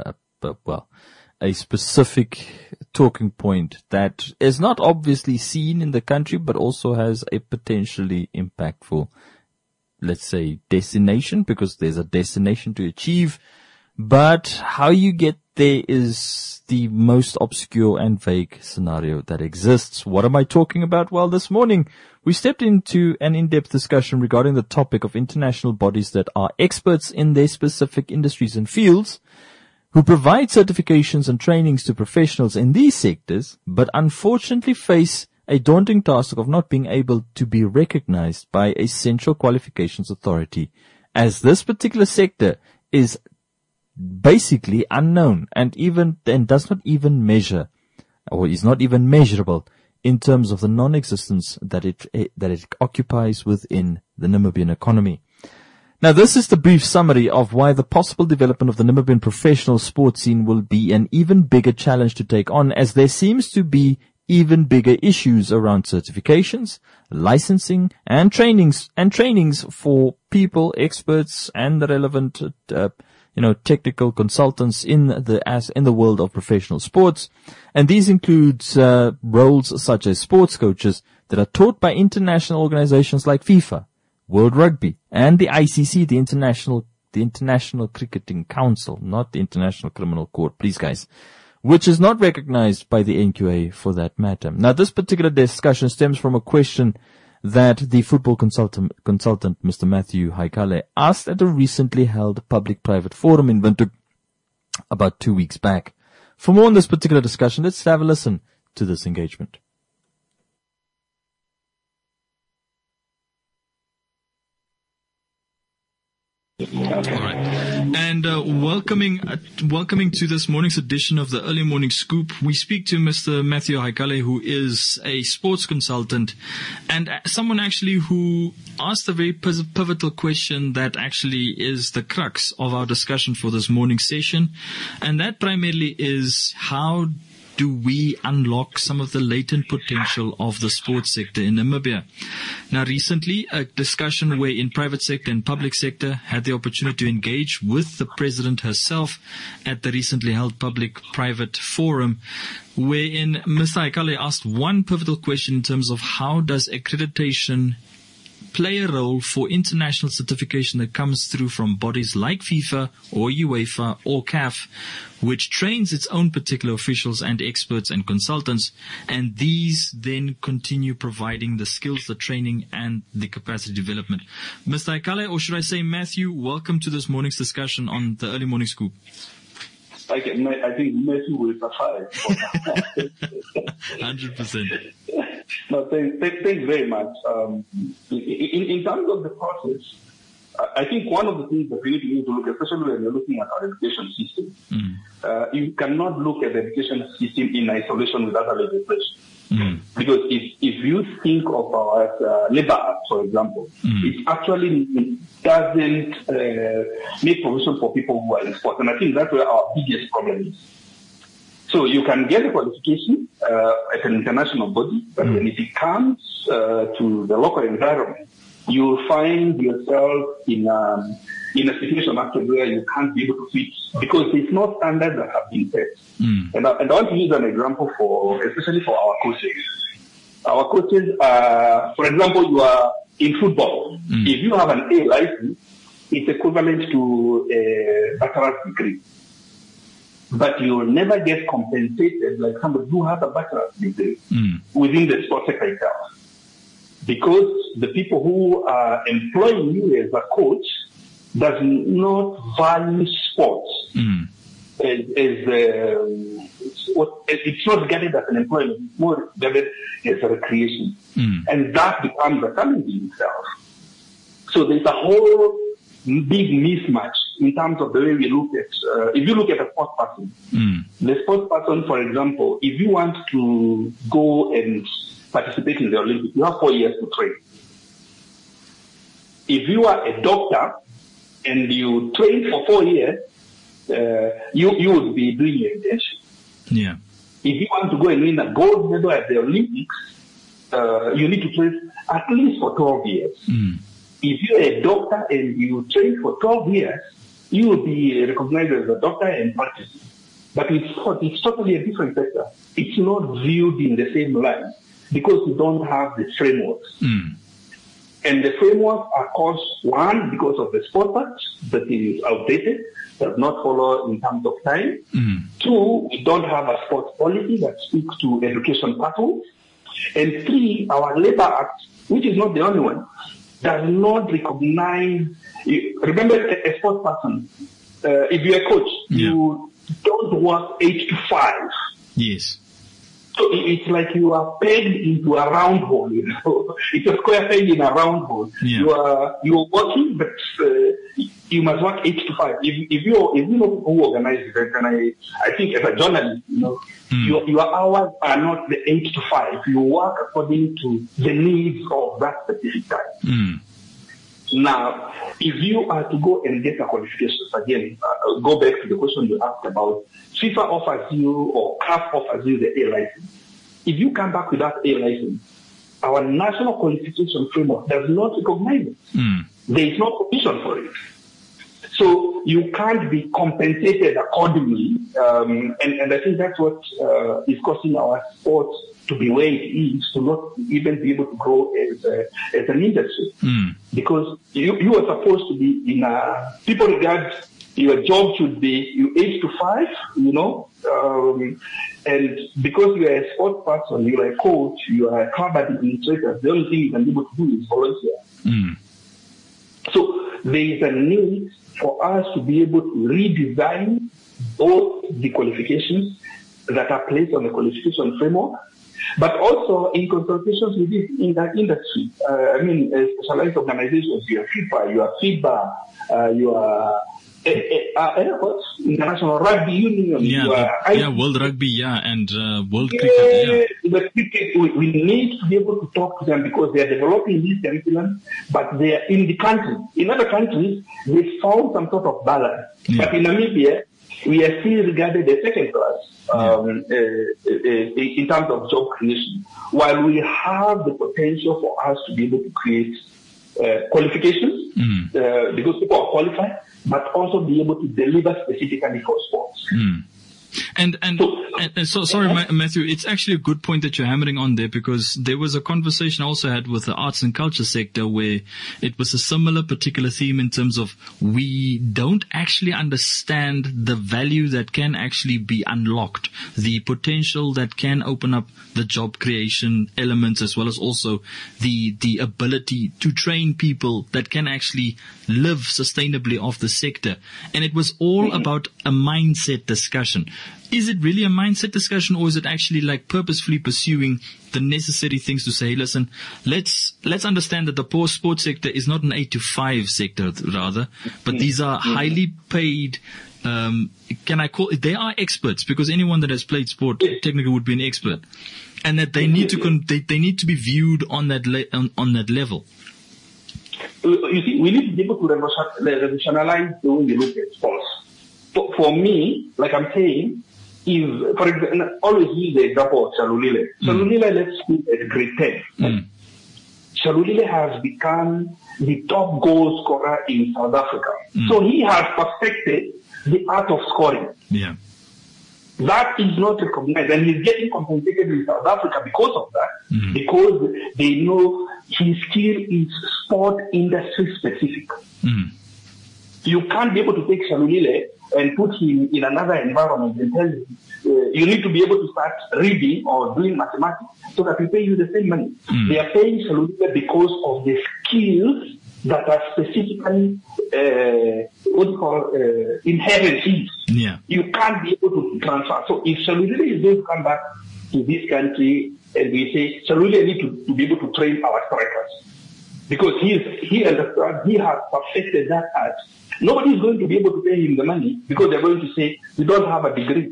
a specific talking point that is not obviously seen in the country, but also has a potentially impactful, let's say, destination, because there's a destination to achieve. But how you get there is the most obscure and vague scenario that exists. What am I talking about? Well, this morning we stepped into an in-depth discussion regarding the topic of international bodies that are experts in their specific industries and fields, who provide certifications and trainings to professionals in these sectors, but unfortunately face a daunting task of not being able to be recognized by a central qualifications authority, as this particular sector is basically unknown and does not even measure, or is not even measurable in terms of the non-existence that it occupies within the Namibian economy. Now, this is the brief summary of why the possible development of the Namibian professional sports scene will be an even bigger challenge to take on, as there seems to be even bigger issues around certifications, licensing, and trainings for people, experts, and the relevant technical consultants in the world of professional sports. And these include roles such as sports coaches that are taught by international organizations like FIFA, World Rugby, and the ICC, the International Cricketing Council, not the International Criminal Court, please guys, which is not recognized by the NQA for that matter. Now, this particular discussion stems from a question that the football consultant, Mr. Matthew Haikale, asked at a recently held public-private forum in Windhoek about 2 weeks back. For more on this particular discussion, let's have a listen to this engagement. All right. And welcoming to this morning's edition of the Early Morning Scoop, we speak to Mr. Matthew Haikale, who is a sports consultant and someone actually who asked a very pivotal question that actually is the crux of our discussion for this morning session. And that primarily is, how do we unlock some of the latent potential of the sports sector in Namibia? Now, recently, a discussion where in private sector and public sector had the opportunity to engage with the president herself at the recently held public-private forum, wherein Mr. Haikale asked one pivotal question in terms of how does accreditation play a role for international certification that comes through from bodies like FIFA or UEFA or CAF, which trains its own particular officials and experts and consultants, and these then continue providing the skills, the training, and the capacity development. Mr. Haikale, or should I say Matthew, welcome to this morning's discussion on the Early Morning Scoop. I think Matthew will suffice. 100%. No, thanks very much. In terms of the process, I think one of the things that we need to look, especially when you're looking at our education system, you cannot look at the education system in isolation with other legislation. Because if you think of our labor act, for example, it actually doesn't make provision for people who are in sports. And I think that's where our biggest problem is. So you can get a qualification at an international body, but when it comes to the local environment, you'll find yourself in a situation actually where you can't be able to fit because there's no standards that have been set. And I want to use an example especially for our coaches. Our coaches, for example, you are in football. If you have an A license, it's equivalent to a bachelor's degree. But you will never get compensated like somebody who has a bachelor's degree within the sports sector itself. Because the people who are employing you as a coach does not value sports as it's not regarded as an employment, it's more regarded as a recreation. And that becomes a challenge in itself. So there's a whole big mismatch in terms of the way we look at, if you look at a sports person, the sports person, for example, if you want to go and participate in the Olympics, you have 4 years to train. If you are a doctor and you train for 4 years, you would be doing your internship. Yeah. If you want to go and win a gold medal at the Olympics, you need to train at least for 12 years. If you're a doctor and you train for 12 years, you will be recognized as a doctor and practice. But it's totally a different sector. It's not viewed in the same light because we don't have the frameworks. And the frameworks are caused, one, because of the Sport Act that is outdated, does not follow in terms of time. Two, we don't have a sports policy that speaks to education pathways. And three, our Labor Act, which is not the only one, does not recognize. Remember, a sports person, if you're a coach, you don't work 8 to 5. Yes. So it's like you are pegged into a round hole, you know. It's a square peg in a round hole. Yeah. You're working, but you must work 8 to 5. If you know who organizes it, and I think as a journalist, you know, your hours are not the 8 to 5. You work according to the needs of that specific time. Now, if you are to go and get a qualification, again, go back to the question you asked about, FIFA offers you or CAF offers you the A license. If you come back with that A license, our national qualification framework does not recognize it. There is no provision for it. So you can't be compensated accordingly. And I think that's what is causing our sports to be where it is, to not even be able to grow as an industry. Because you are supposed to be in a, people regard your job should be you 8 to 5, you know, and because you are a sports person, you are a coach, you are a club administrator, the only thing you can be able to do is volunteer. So there is a need for us to be able to redesign both the qualifications that are placed on the qualification framework, but also in consultations with this in that industry. Specialized organizations, you are FIFA, you are FIBA, you are International Rugby Union. World Rugby, and World Cricket. The cricket, we need to be able to talk to them because they are developing these curriculum, but they are in the country. In other countries, they found some sort of balance. But in Namibia, we are still regarded as second class in terms of job creation, while we have the potential for us to be able to create qualifications because people are qualified, but also be able to deliver specifically for sports. And so sorry, Matthew, it's actually a good point that you're hammering on there, because there was a conversation I also had with the arts and culture sector where it was a similar particular theme in terms of we don't actually understand the value that can actually be unlocked, the potential that can open up the job creation elements, as well as also the ability to train people that can actually live sustainably off the sector. And it was all about a mindset discussion. Is it really a mindset discussion, or is it actually like purposefully pursuing the necessary things to say, listen, let's understand that the sports sector is not an 8 to 5 sector rather, but these are highly paid, can I call it, they are experts, because anyone that has played sport technically would be an expert, and that they need to they need to be viewed on that level. You see, we need to be able to revolutionalize the way we look at sports. For me, like I'm saying, if, for example, always use the example of Shalulile. Shalulile, let's speak at grade 10. Shalulile has become the top goal scorer in South Africa. So he has perfected the art of scoring. Yeah. That is not recognized, and he's getting compensated in South Africa because of that, because they know his skill is sport industry specific. You can't be able to take Shalulile and put him in another environment and tell him, you need to be able to start reading or doing mathematics so that we pay you the same money. They are paying Shalulile because of the skills that are specifically, inherent Yeah. You can't be able to transfer. So if Shalulile is going to come back to this country and we say, Shalulile need to be able to train our strikers because he understands, he has perfected that art. Nobody is going to be able to pay him the money because they're going to say, we don't have a degree.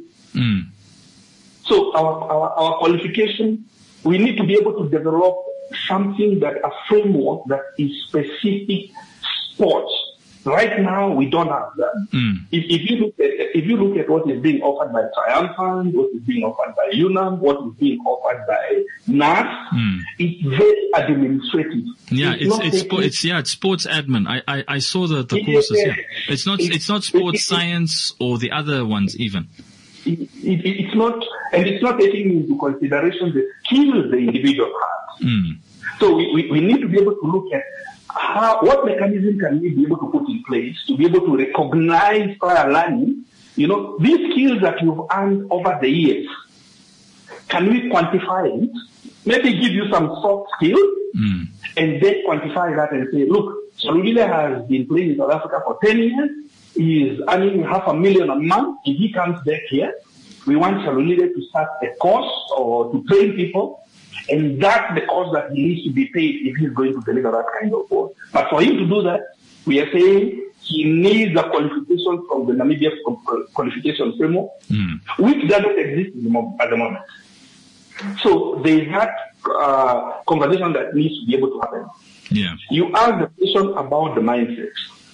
So our qualification, we need to be able to develop something that a framework that is specific sports. Right now, we don't have that. If you look at what is being offered by Triumphant, what is being offered by UNAM, what is being offered by NAS, it's very administrative. Yeah, it's sports admin. I saw the courses. Yeah. It's not sports science or the other ones even. It's not, and it's not taking into consideration the skills the individual has. So we need to be able to look at what mechanism can we be able to put in place to be able to recognize prior learning, these skills that you've earned over the years. Can we quantify it? Maybe give you some soft skills and then quantify that and say, look, Shalulile has been playing in South Africa for 10 years. He is earning $500,000 a month. If he comes back here, we want Shalulile to start a course or to train people. And that's the cost that he needs to be paid if he's going to deliver that kind of work. But for him to do that, we are saying he needs a qualification from the Namibia qualification framework, which doesn't exist at the moment. So there's that conversation that needs to be able to happen. Yeah. You asked the question about the mindset.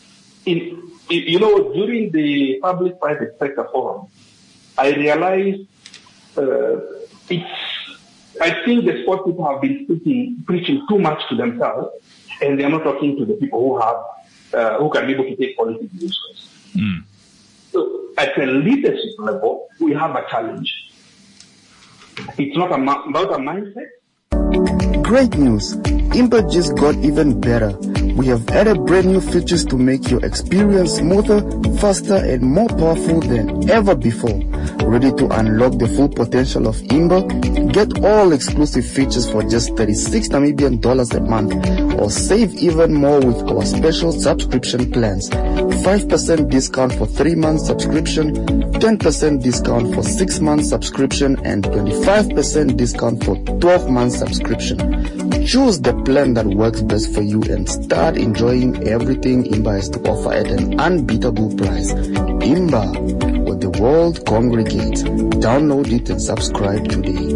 During the public-private sector forum, I realized I think the sport people have been preaching too much to themselves, and they are not talking to the people who can be able to take policy decisions. So at a leadership level, we have a challenge. It's not about a mindset. Great news! Imba just got even better. We have added brand new features to make your experience smoother, faster, and more powerful than ever before. Ready to unlock the full potential of Imba? Get all exclusive features for just $36 Namibian a month, or save even more with our special subscription plans. 5% discount for 3 months subscription, 10% discount for 6 months subscription, and 25% discount for 12 months subscription. Choose the plan that works best for you and start enjoying everything Imba has to offer at an unbeatable price. Imba, where the world congregates. Download it and subscribe today.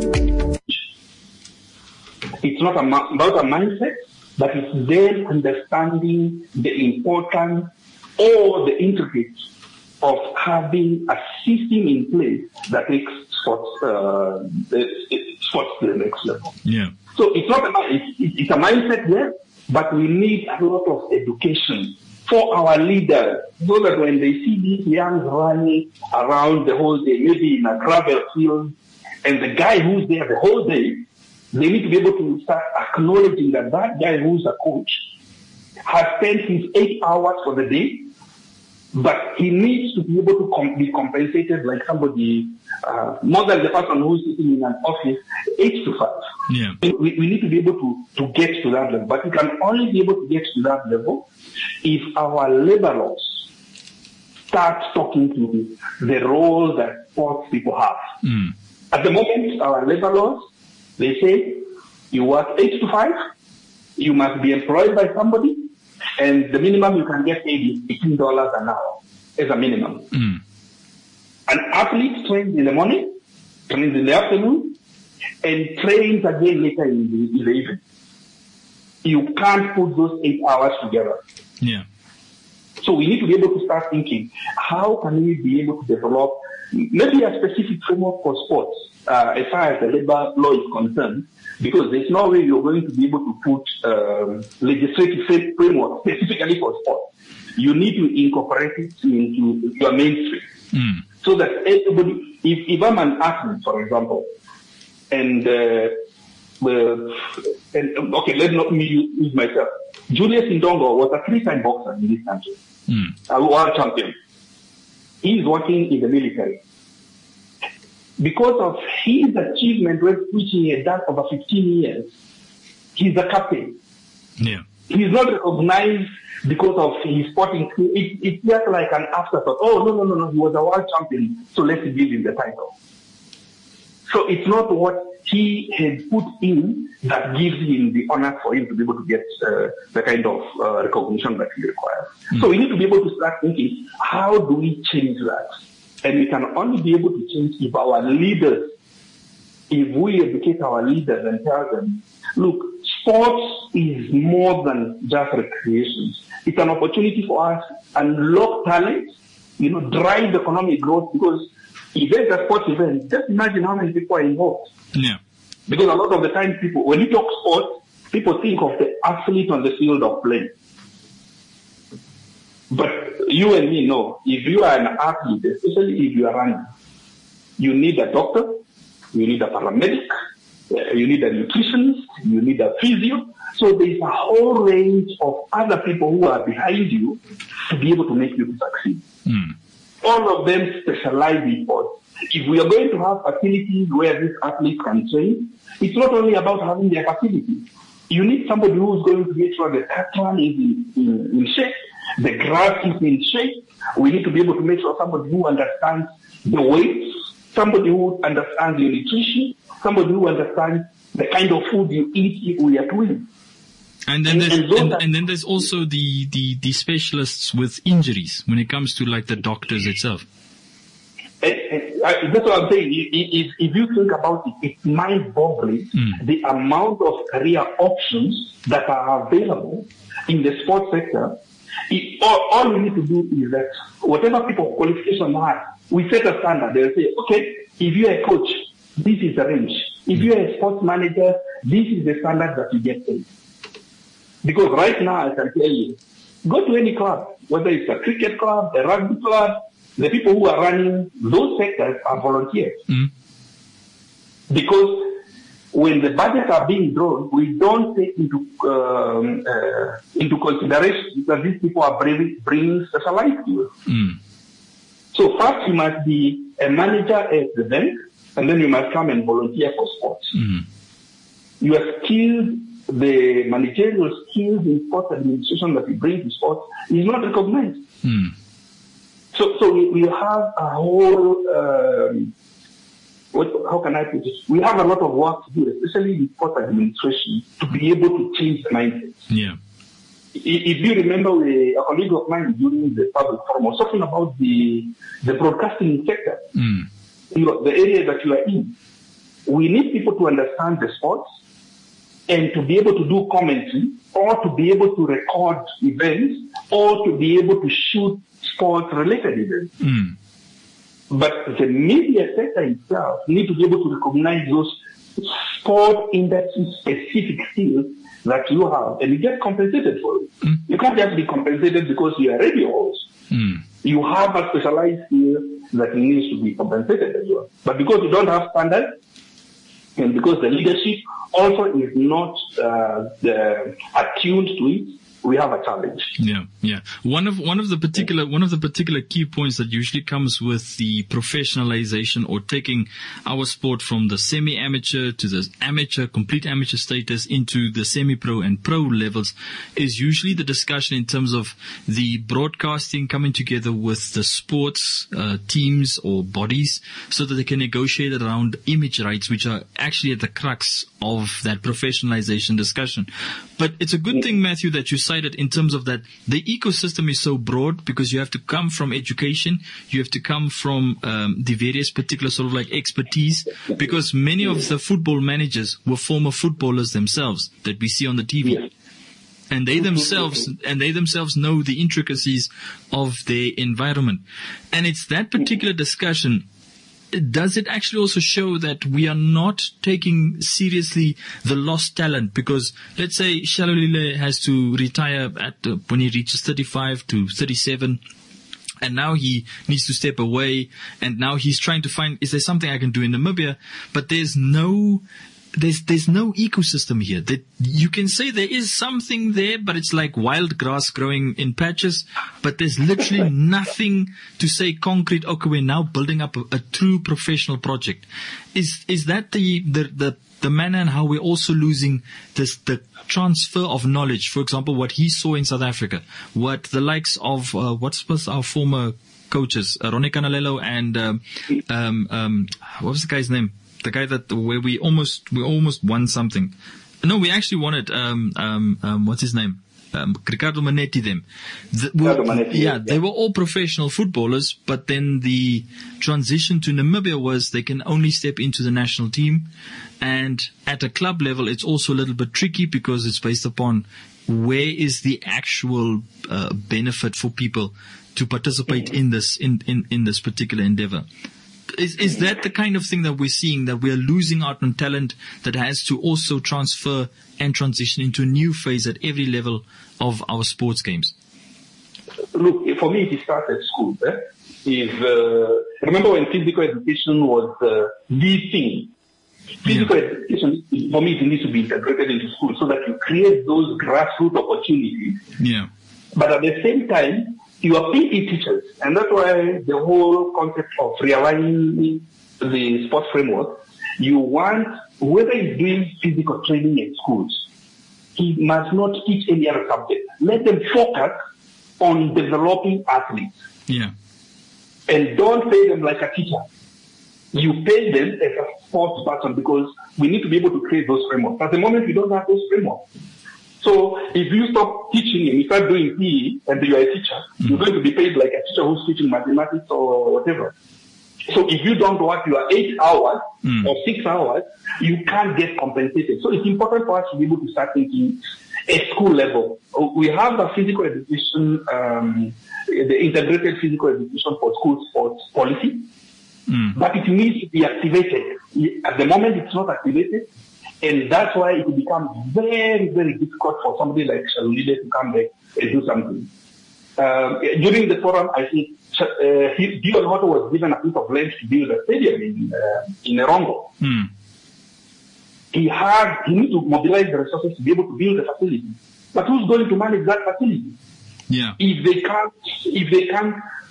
It's not about a mindset, but it's then understanding the importance or the intricacies of having a system in place that takes sports to the next level. Yeah. So it's not about, it's a mindset there, but we need a lot of education for our leaders so that when they see these young running around the whole day, maybe in a gravel field, and the guy who's there the whole day, they need to be able to start acknowledging that that guy who's a coach has spent his 8 hours for the day, but he needs to be able to be compensated like somebody, more than the person who's sitting in an office 8 to 5. Yeah. We need to be able to get to that level, but we can only be able to get to that level if our labor laws start talking to the role that sports people have. At the moment, our labor laws, they say you work 8 to 5, you must be employed by somebody, and the minimum you can get paid is $18 an hour as a minimum. An athlete trains in the morning, trains in the afternoon, and trains again later in the evening. You can't put those 8 hours together. Yeah. So we need to be able to start thinking, how can we be able to develop maybe a specific framework for sports as far as the labor law is concerned, because there's no way you're going to be able to put legislative framework specifically for sports. You need to incorporate it into your mainstream so that everybody, if I'm an athlete, for example, and okay, let's not me use myself. Julius Indongo was a 3-time boxer in this country, a world champion. He's working in the military. Because of his achievement, which he had done over 15 years, he's a captain. Yeah. He's not recognized because of his sporting skill. It's just like an afterthought. Oh, no. He was a world champion, so let's give him the title. So it's not what he had put in that gives him the honor for him to be able to get the kind of recognition that he requires. So we need to be able to start thinking, how do we change that? And we can only be able to change if our leaders, if we educate our leaders and tell them, look, sports is more than just recreation. It's an opportunity for us to unlock talent, drive economic growth, because events are sports events. Just imagine how many people are involved. Yeah. Because a lot of the time when you talk sports, people think of the athlete on the field of play. But you and me know, if you are an athlete, especially if you are running, you need a doctor, you need a paramedic, you need a nutritionist, you need a physio. So there's a whole range of other people who are behind you to be able to make you succeed. All of them specialize in sports. If we are going to have facilities where these athletes can train, it's not only about having their facility. You need somebody who's going to make sure the cattle is in shape, the grass is in shape. We need to be able to make sure somebody who understands the weights, somebody who understands your nutrition, somebody who understands the kind of food you eat if we are doing. And then there's also the specialists with injuries when it comes to like the doctors itself. That's what I'm saying. If you think about it, it's mind-boggling the amount of career options that are available in the sports sector. All we need to do is that whatever people qualification have, we set a standard. They'll say, okay, if you're a coach, this is the range. If you're a sports manager, this is the standard that you get paid. Because right now, I can tell you, go to any club, whether it's a cricket club, a rugby club, the people who are running those sectors are volunteers. Because when the budgets are being drawn, we don't take into consideration that these people are bringing specialized skills. So first you must be a manager at the bank, and then you must come and volunteer for sports. Your skills, the managerial skills in sports administration that you bring to sports is not recognized. So we have a whole, how can I put it? We have a lot of work to do, especially in sports administration, to be able to change the mindset. Yeah. If you remember, a colleague of mine during the public forum was talking about the broadcasting sector, the area that you are in. We need people to understand the sports and to be able to do commentary, or to be able to record events, or to be able to shoot sports-related events. But the media sector itself needs to be able to recognize those sport industry-specific skills that you have, and you get compensated for it. You can't just be compensated because you are radio host. You have a specialized skill that needs to be compensated as well. But because you don't have standards, and because the leadership also is not attuned to it, we have a challenge. Yeah. One of the particular key points that usually comes with the professionalization or taking our sport from the semi-amateur to the amateur, complete amateur status into the semi-pro and pro levels is usually the discussion in terms of the broadcasting coming together with the sports teams or bodies so that they can negotiate around image rights, which are actually at the crux of that professionalization discussion. But it's a good thing, Matthew, that you cited in terms of that the ecosystem is so broad because you have to come from education, you have to come from the various particular sort of like expertise, because many of the football managers were former footballers themselves that we see on the TV. And they themselves know the intricacies of their environment. And it's that particular discussion. Does it actually also show that we are not taking seriously the lost talent? Because let's say Shalolile has to retire when he reaches 35 to 37. And now he needs to step away. And now he's trying to find, is there something I can do in Namibia? But there's no there's no ecosystem here. That you can say there is something there, but it's like wild grass growing in patches. But there's literally nothing to say concrete. Okay, we're now building up a true professional project. Is that the manner and how we're also losing the transfer of knowledge? For example, what he saw in South Africa, what the likes of what's our former coaches, Ronnie Canalello and what was the guy's name? The guy where we almost won something. No, we actually won it. What's his name? Ricardo Manetti. They were all professional footballers, but then the transition to Namibia was they can only step into the national team, and at a club level, it's also a little bit tricky because it's based upon where is the actual benefit for people to participate in this in this particular endeavor. Is that the kind of thing that we're seeing, that we're losing out on talent that has to also transfer and transition into a new phase at every level of our sports games? Look, for me, it starts at school. Remember when physical education was the thing? Physical education, for me, it needs to be integrated into school so that you create those grassroots opportunities. Yeah. But at the same time, you are PE teachers, and that's why the whole concept of realigning the sports framework, you want, whether he's doing physical training in schools, he must not teach any other subject. Let them focus on developing athletes. Yeah. And don't pay them like a teacher. You pay them as a sports person because we need to be able to create those frameworks. At the moment, we don't have those frameworks. So if you stop teaching and you start doing PE and you're a teacher, you're going to be paid like a teacher who's teaching mathematics or whatever. So if you don't work your 8 hours or 6 hours, you can't get compensated. So it's important for us to be able to start thinking at school level. We have the physical education, the integrated physical education for school sports policy, but it needs to be activated. At the moment, it's not activated. And that's why it will become very, very difficult for somebody like Shalulile to come back and do something. During the forum, I think Dion Otto was given a piece of land to build a stadium in Erongo. He needs to mobilize the resources to be able to build the facility. But who's going to manage that facility? Yeah. If they can't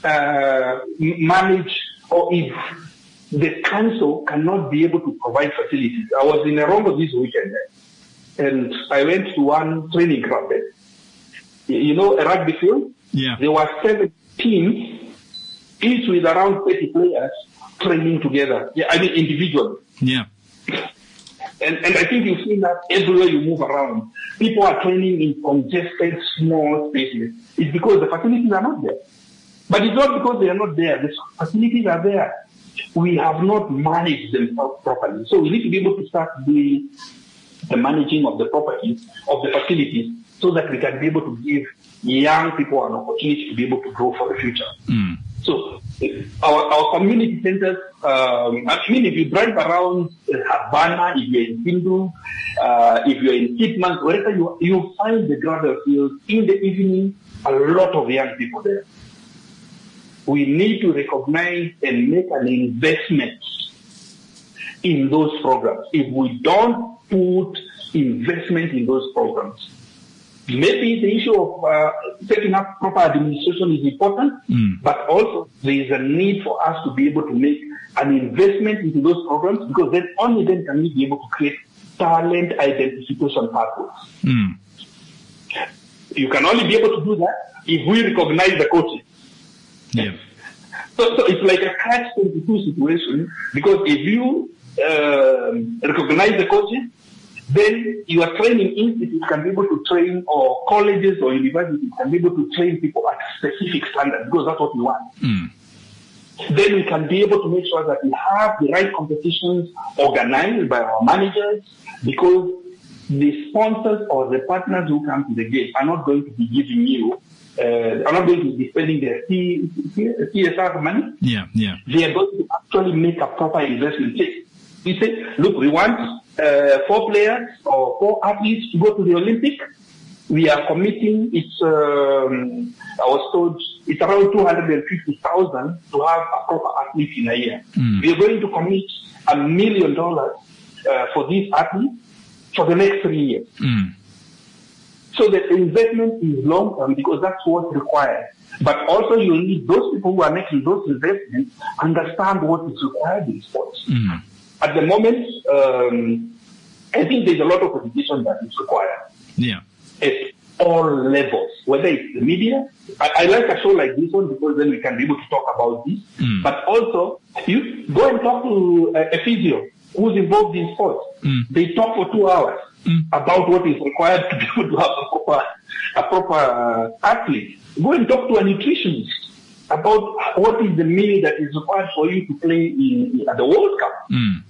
manage, or if the council cannot be able to provide facilities. I was in Erongo this weekend, and I went to one training club there. You know, a rugby field? Yeah. There were 7 teams, each with around 30 players training together. Yeah, I mean individually. Yeah. And I think you've seen that everywhere you move around. People are training in congested, small spaces. It's because the facilities are not there. But it's not because they are not there. The facilities are there. We have not managed them properly. So we need to be able to start doing the managing of the properties, of the facilities, so that we can be able to give young people an opportunity to be able to grow for the future. So our community centers, if you drive around Havana, if you're in Hindu, if you're in Kitman, wherever you find the gravel fields in the evening, a lot of young people there. We need to recognize and make an investment in those programs. If we don't put investment in those programs, maybe the issue of setting up proper administration is important, but also there is a need for us to be able to make an investment into those programs, because then only then can we be able to create talent identification pathways. You can only be able to do that if we recognize the coaches. Yeah. So it's like a catch-22 situation, because if you recognize the coaches, then your training institute can be able to train, or colleges or universities can be able to train people at specific standards, because that's what we want. Then we can be able to make sure that we have the right competitions organized by our managers, because the sponsors or the partners who come to the gate are not going to be giving you, are not going to be spending their CSR money. Yeah. They are going to actually make a proper investment. We say, look, we want 4 players or 4 athletes to go to the Olympic. We are committing, it's around 250,000 to have a proper athlete in a year. We are going to commit $1 million for these athletes for the next 3 years. So the investment is long term because that's what's required. But also you need those people who are making those investments understand what is required in sports. At the moment, I think there's a lot of education that is required. Yeah. At all levels, whether it's the media. I like a show like this one because then we can be able to talk about this. But also, you go and talk to a physio who's involved in sports. They talk for 2 hours about what is required to be able to have a proper athlete. Go and talk to a nutritionist about what is the meal that is required for you to play at the World Cup.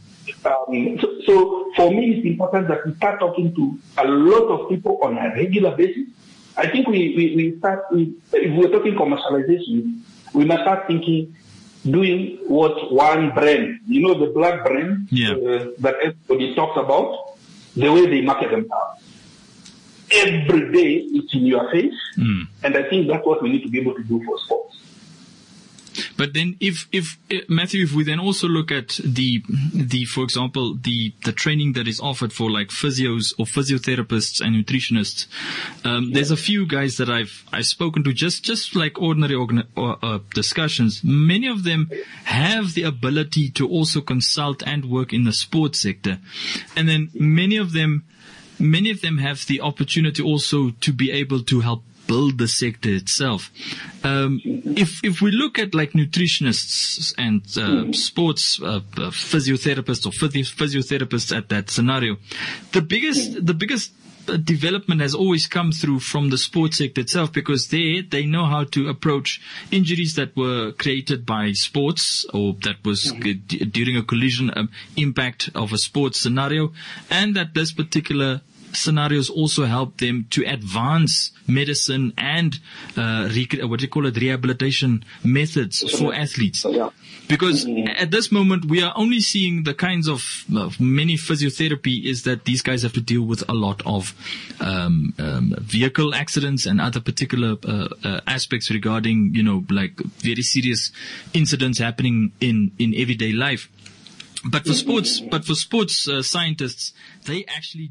So for me, it's important that we start talking to a lot of people on a regular basis. I think if we're talking commercialization, we must start thinking, doing what one brand, the black brand that everybody talks about, the way they market themselves. Every day it's in your face, and I think that's what we need to be able to do for sports. But then if Matthew, if we then also look at the for example, the training that is offered for like physios or physiotherapists and nutritionists, there's a few guys that I've spoken to, just like ordinary discussions. Many of them have the ability to also consult and work in the sports sector. And then many of them have the opportunity also to be able to help build the sector itself. If we look at like nutritionists and sports physiotherapists or physiotherapists at that scenario, the biggest development has always come through from the sports sector itself, because they know how to approach injuries that were created by sports or that was during a collision impact of a sports scenario, and that this particular scenarios also help them to advance medicine and rehabilitation methods for athletes. Because at this moment we are only seeing the kinds of many physiotherapy is that these guys have to deal with a lot of vehicle accidents and other particular aspects regarding, like very serious incidents happening in everyday life. But for sports scientists, they actually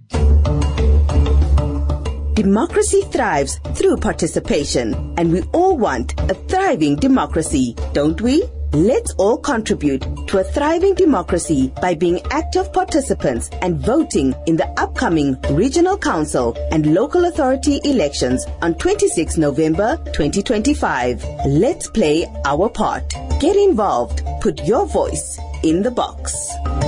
Democracy thrives through participation, and we all want a thriving democracy, don't we? Let's all contribute to a thriving democracy by being active participants and voting in the upcoming Regional Council and Local Authority elections on 26 November 2025. Let's play our part. Get involved. Put your voice in the box.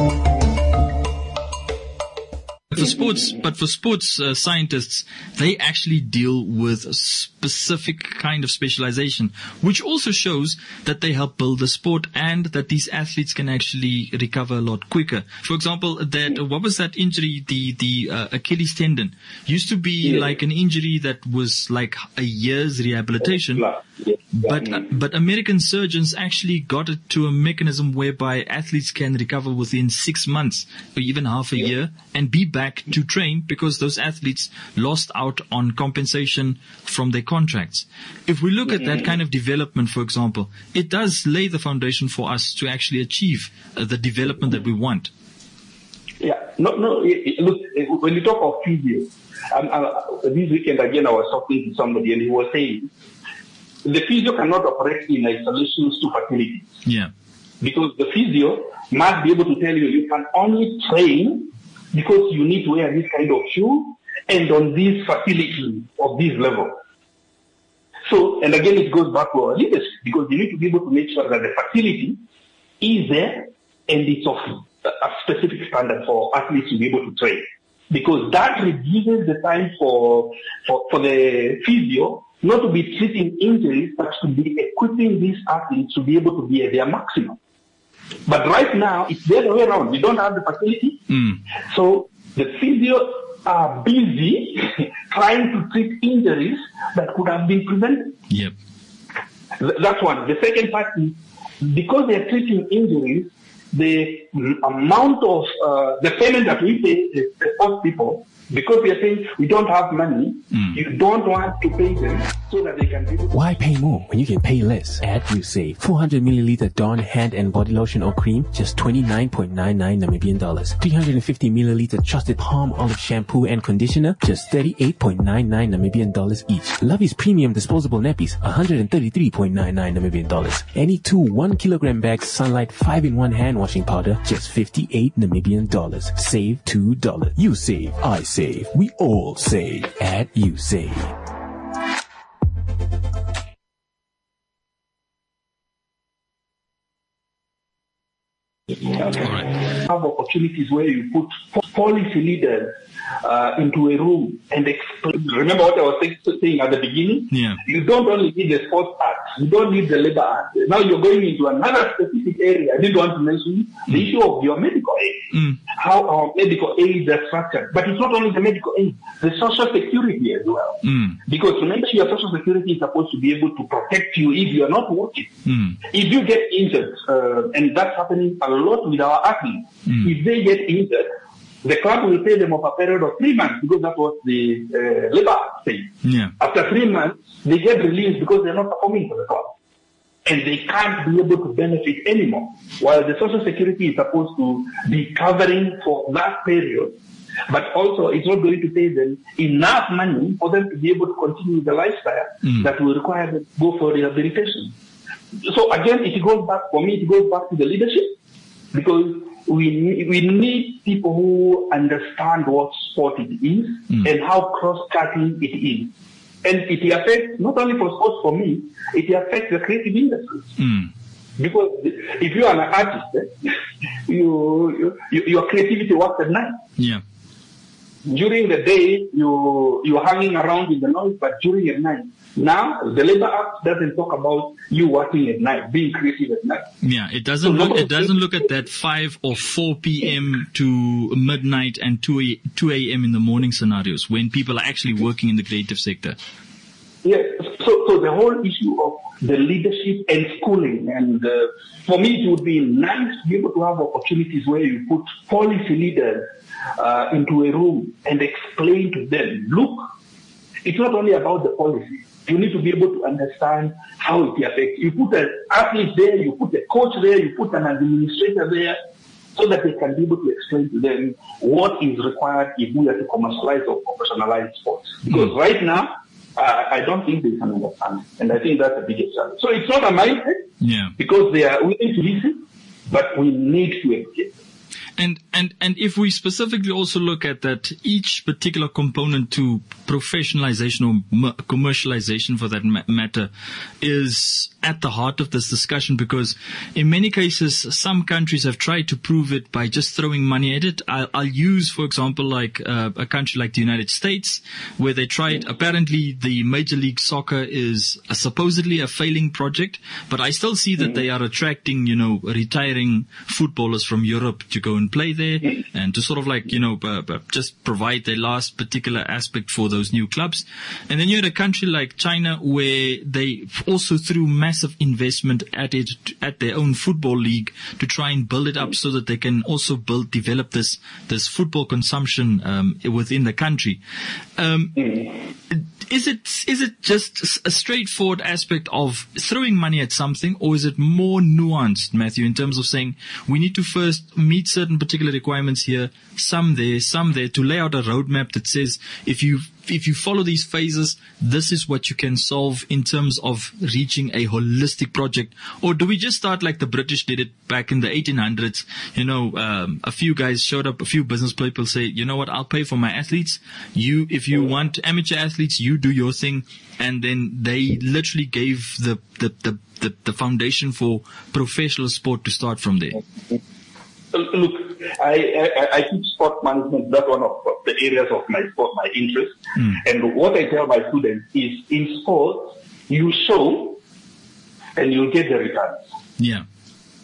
But for sports scientists, they actually deal with a specific kind of specialization, which also shows that they help build the sport and that these athletes can actually recover a lot quicker. For example, what was that injury? The Achilles tendon used to be like an injury that was like a year's rehabilitation. But American surgeons actually got it to a mechanism whereby athletes can recover within 6 months or even half a year and be back to train, because those athletes lost out on compensation from their contracts. If we look at that kind of development, for example, it does lay the foundation for us to actually achieve the development that we want. Look, when you talk of physio, this weekend again I was talking to somebody and he was saying, the physio cannot operate in isolation to facilities. Because the physio must be able to tell you can only train because you need to wear this kind of shoe and on this facility of this level. So, and again, it goes back to our leadership, because you need to be able to make sure that the facility is there and it's of a specific standard for athletes to be able to train. Because that reduces the time for the physio not to be treating injuries, but to be equipping these athletes to be able to be at their maximum. But right now, it's the other way around. We don't have the facility. So the physio are busy trying to treat injuries that could have been prevented. That's one. The second part is, because they're treating injuries, the amount of the payment that we pay the sports people Because we are saying we don't have money, you don't want to pay them so that they can be able to. Why pay more when you can pay less at USave? 400 milliliter Dawn hand and body lotion or cream, just 29.99 Namibian dollars. 350 milliliter trusted palm olive shampoo and conditioner, just 38.99 Namibian dollars each. Lovey's premium disposable nappies, 133.99 Namibian dollars. Any 2 1 kilogram bags Sunlight 5-in-1 hand washing powder, just 58 Namibian dollars. Save $2. You save, I save, we all save at USave. Have opportunities where you put policy leaders into a room and explain. Remember what I was saying at the beginning? Yeah. You don't only need the Sports Act, you don't need the Labor Act. Now you're going into another specific area. I didn't want to mention the issue of your medical aid, how our medical aid is structured. But it's not only the medical aid, the social security as well. Because remember, your social security is supposed to be able to protect you if you are not working. If you get injured, and that's happening a lot with our athletes, if they get injured, the club will pay them of a period of 3 months because that was the Labor Act thing. Yeah. After 3 months, they get released because they're not performing for the club. And they can't be able to benefit anymore. While the Social Security is supposed to be covering for that period, but also it's not going to pay them enough money for them to be able to continue the lifestyle that will require them to go for rehabilitation. So again, it goes back to the leadership, because we need people who understand what sport it is and how cross-cutting it is. And it affects not only for sports, for me, it affects the creative industries. Because if you are an artist, your creativity works at night. Yeah. During the day, you're hanging around in the noise, but during the night. Now, the Labor Act doesn't talk about you working at night, being creative at night. Yeah, it doesn't look at that 5 or 4 p.m. to midnight and 2 a.m. in the morning scenarios when people are actually working in the creative sector. Yes, so the whole issue of the leadership and schooling, and for me it would be nice to be able to have opportunities where you put policy leaders into a room and explain to them, look, it's not only about the policy. You need to be able to understand how it affects. You put an athlete there, you put a coach there, you put an administrator there, so that they can be able to explain to them what is required if we are to commercialize or professionalize sports. Because right now, I don't think they can understand. And I think that's the biggest challenge. So it's not a mindset, because they are willing to listen, but we need to educate them. And if we specifically also look at that, each particular component to professionalization or commercialization for that matter is at the heart of this discussion, because in many cases, some countries have tried to prove it by just throwing money at it. I'll use, for example, like a country like the United States, where they tried, apparently the Major League Soccer is supposedly a failing project, but I still see that they are attracting, retiring footballers from Europe to go and play there and to sort of like, just provide their last particular aspect for those new clubs. And then you're in a country like China, where they also threw massive investment at their own football league to try and build it up so that they can also develop this football consumption within the country. Is it just a straightforward aspect of throwing money at something, or is it more nuanced, Matthew, in terms of saying we need to first meet certain particular requirements here, some there, to lay out a roadmap that says if you follow these phases, this is what you can solve in terms of reaching a holistic project? Or do we just start like the British did it back in the 1800s? A few guys showed up, a few business people say, you know what, I'll pay for my athletes. If you want amateur athletes, you do your thing. And then they literally gave the foundation for professional sport to start from there. Look, I teach sport management. That's one of the areas of my interest. And what I tell my students is, in sports, you show and you'll get the returns. Yeah.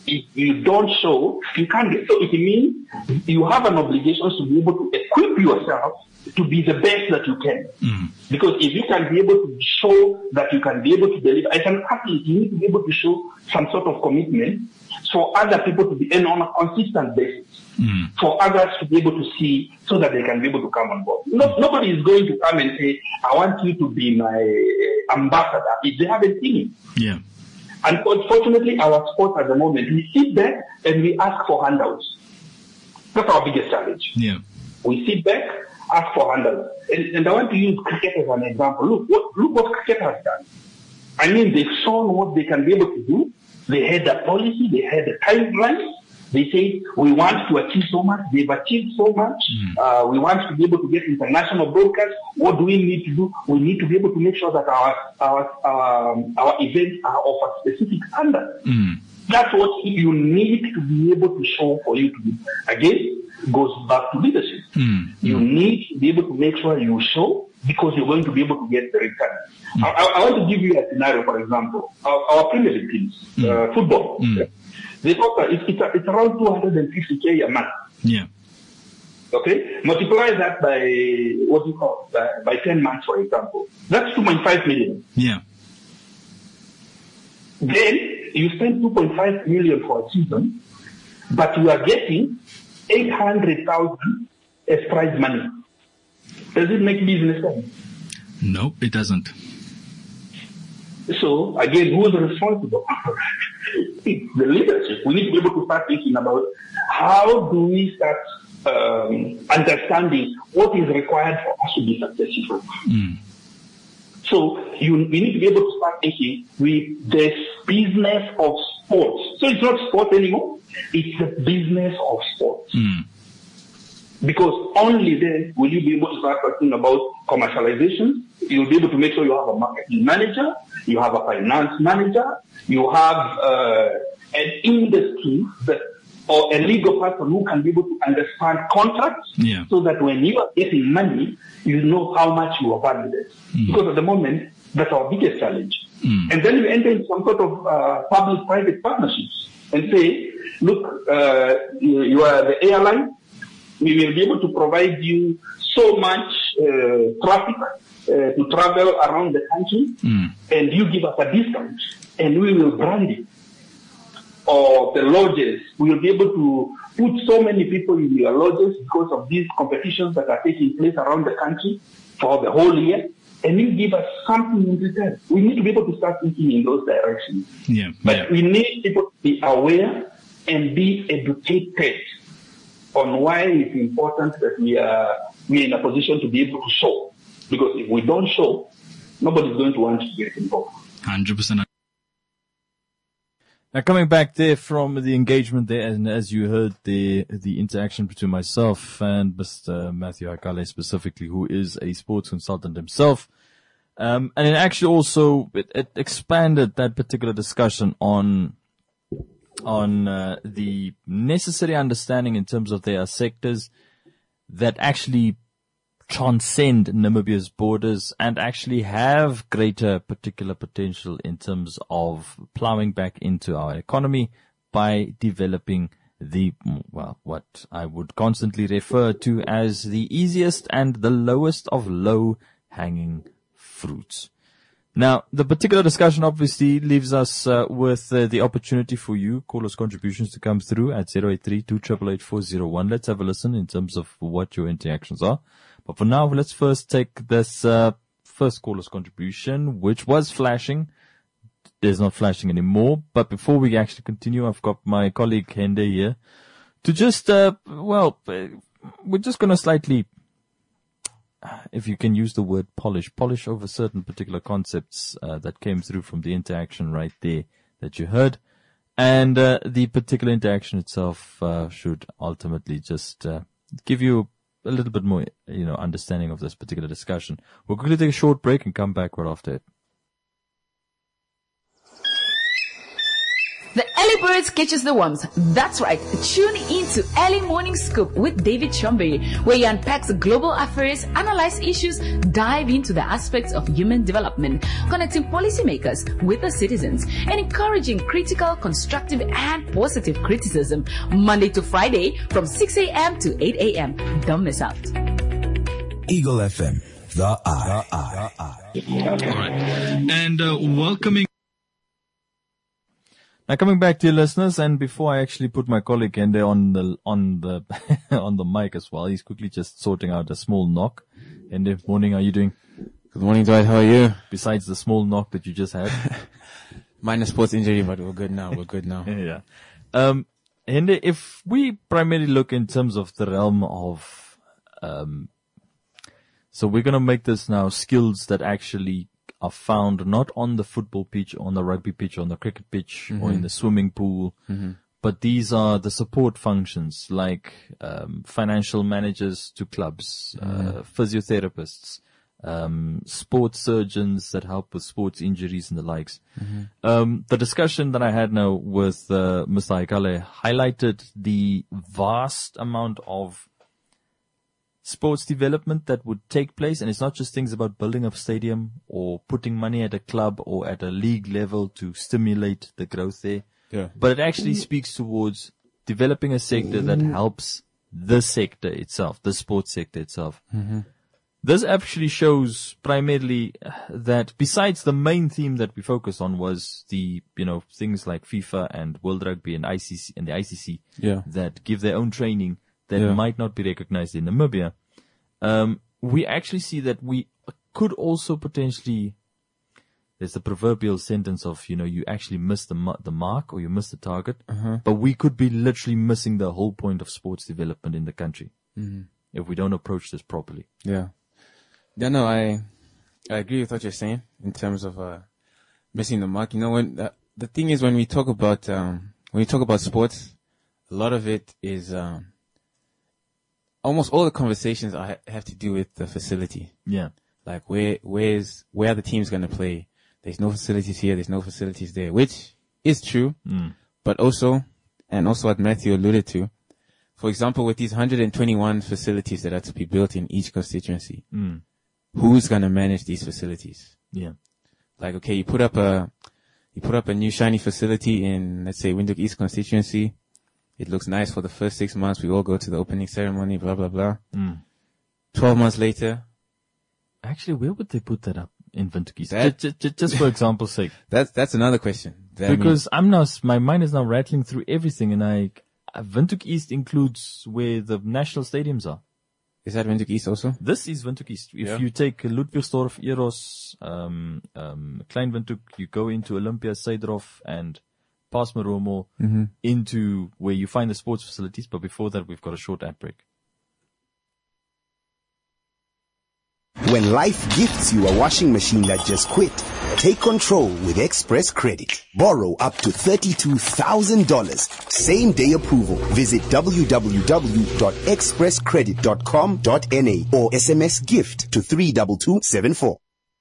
if you don't show, you can't get. So it means you have an obligation to be able to equip yourself to be the best that you can. Because if you can be able to show that you can be able to deliver, as an athlete, you need to be able to show some sort of commitment for other people to be in on a consistent basis. For others to be able to see so that they can be able to come on board. Nobody is going to come and say, I want you to be my ambassador if they haven't seen it. Yeah. Unfortunately, our sport at the moment, we sit back and we ask for handouts. That's our biggest challenge. Yeah. We sit back, ask for handouts. And I want to use cricket as an example. Look what cricket has done. I mean, they've shown what they can be able to do. They had a policy, they had a timeline. They say, we want to achieve so much. They've achieved so much. We want to be able to get international broadcast. What do we need to do? We need to be able to make sure that our events are of a specific standard. That's what you need to be able to show for you to be. Again, goes back to leadership. You need to be able to make sure you show because you're going to be able to get the return. I want to give you a scenario, for example. Our Premier League teams, football. They talk, it's around 250K a month. Yeah. Okay? Multiply that by, what do you call it? By 10 months, for example. That's 2.5 million. Yeah. Then, you spend 2.5 million for a season, but you are getting 800,000 as prize money. Does it make business sense? No, it doesn't. So, again, who's responsible? It's the leadership. We need to be able to start thinking about how do we start understanding what is required for us to be successful. So, we need to be able to start thinking with this business of sports. So, it's not sport anymore. It's the business of sports. Because only then will you be able to start talking about commercialization. You'll be able to make sure you have a marketing manager, you have a finance manager, you have an industry or a legal person who can be able to understand contracts so that when you are getting money, you know how much you are valued. Because at the moment, that's our biggest challenge. And then you enter into some sort of public-private partnerships and say, look, you are the airline. We will be able to provide you so much traffic to travel around the country, and you give us a discount, and we will brand it. Or the lodges, we will be able to put so many people in your lodges because of these competitions that are taking place around the country for the whole year, and you give us something in return. We need to be able to start thinking in those directions. But we need people to be aware and be educated on why it's important that we are in a position to be able to show. Because if we don't show, nobody's going to want to get involved. 100%. Now, coming back there from the engagement there, and as you heard the interaction between myself and Mr. Matthew Hakale specifically, who is a sports consultant himself, and it actually also it expanded that particular discussion on the necessary understanding in terms of there are sectors that actually transcend Namibia's borders and actually have greater particular potential in terms of plowing back into our economy by developing what I would constantly refer to as the easiest and the lowest of low-hanging fruits. Now, the particular discussion obviously leaves us with the opportunity for you, callers' contributions to come through at 083-288-401. Let's have a listen in terms of what your interactions are. But for now, let's first take this first caller's contribution, which was flashing. There's not flashing anymore. But before we actually continue, I've got my colleague Hende here to just, we're just going to slightly, if you can use the word polish over certain particular concepts that came through from the interaction right there that you heard. And the particular interaction itself should ultimately just give you a little bit more, understanding of this particular discussion. We'll quickly take a short break and come back right after it. The early birds catches the worms. That's right. Tune into Early Morning Scoop with David Chombe, where he unpacks global affairs, analyze issues, dive into the aspects of human development, connecting policymakers with the citizens, and encouraging critical, constructive, and positive criticism. Monday to Friday from 6 a.m. to 8 a.m. Don't miss out. Eagle FM, the eye. All right. And welcoming. Now coming back to your listeners, and before I actually put my colleague Ende on the on the mic as well, he's quickly just sorting out a small knock. Ende, morning, how are you doing? Good morning, Dwight. How are you? Besides the small knock that you just had. Minor sports injury, but we're good now. Yeah. Ende, if we primarily look in terms of the realm of, so we're going to make this now skills that actually are found not on the football pitch, on the rugby pitch, on the cricket pitch, or in the swimming pool, but these are the support functions like financial managers to clubs, physiotherapists, sports surgeons that help with sports injuries and the likes. The discussion that I had now with Mr. Haikale highlighted the vast amount of sports development that would take place, and it's not just things about building a stadium or putting money at a club or at a league level to stimulate the growth there, but it actually speaks towards developing a sector that helps the sector itself, the sports sector itself. This actually shows primarily that besides the main theme that we focused on was the, things like FIFA and World Rugby and ICC and the ICC that give their own training that might not be recognized in Namibia. We actually see that we could also potentially, there's the proverbial sentence of, you actually miss the mark or you miss the target, but we could be literally missing the whole point of sports development in the country if we don't approach this properly. Yeah, no, I agree with what you're saying in terms of missing the mark. When the thing is, when we talk about sports, a lot of it is almost all the conversations have to do with the facility. Yeah. Like where are the teams going to play? There's no facilities here. There's no facilities there, which is true. But also what Matthew alluded to, for example, with these 121 facilities that are to be built in each constituency, who's going to manage these facilities? Yeah. Like, okay, you put up a new shiny facility in, let's say, Windhoek East constituency. It looks nice for the first 6 months. We all go to the opening ceremony, blah, blah, blah. 12 months later. Actually, where would they put that up in Windhoek East? Just for example's sake. That's another question. Because my mind is now rattling through everything, and Windhoek East includes where the national stadiums are. Is that Windhoek East also? This is Windhoek East. If you take Ludwigsdorp, Eros, Klein Windhoek, you go into Olympia, Seydorf, and past Maromo into where you find the sports facilities. But before that, we've got a short ad break. When life gifts you a washing machine that just quit, take control with Express Credit. Borrow up to $32,000. Same day approval. Visit www.expresscredit.com.na or SMS GIFT to 32274.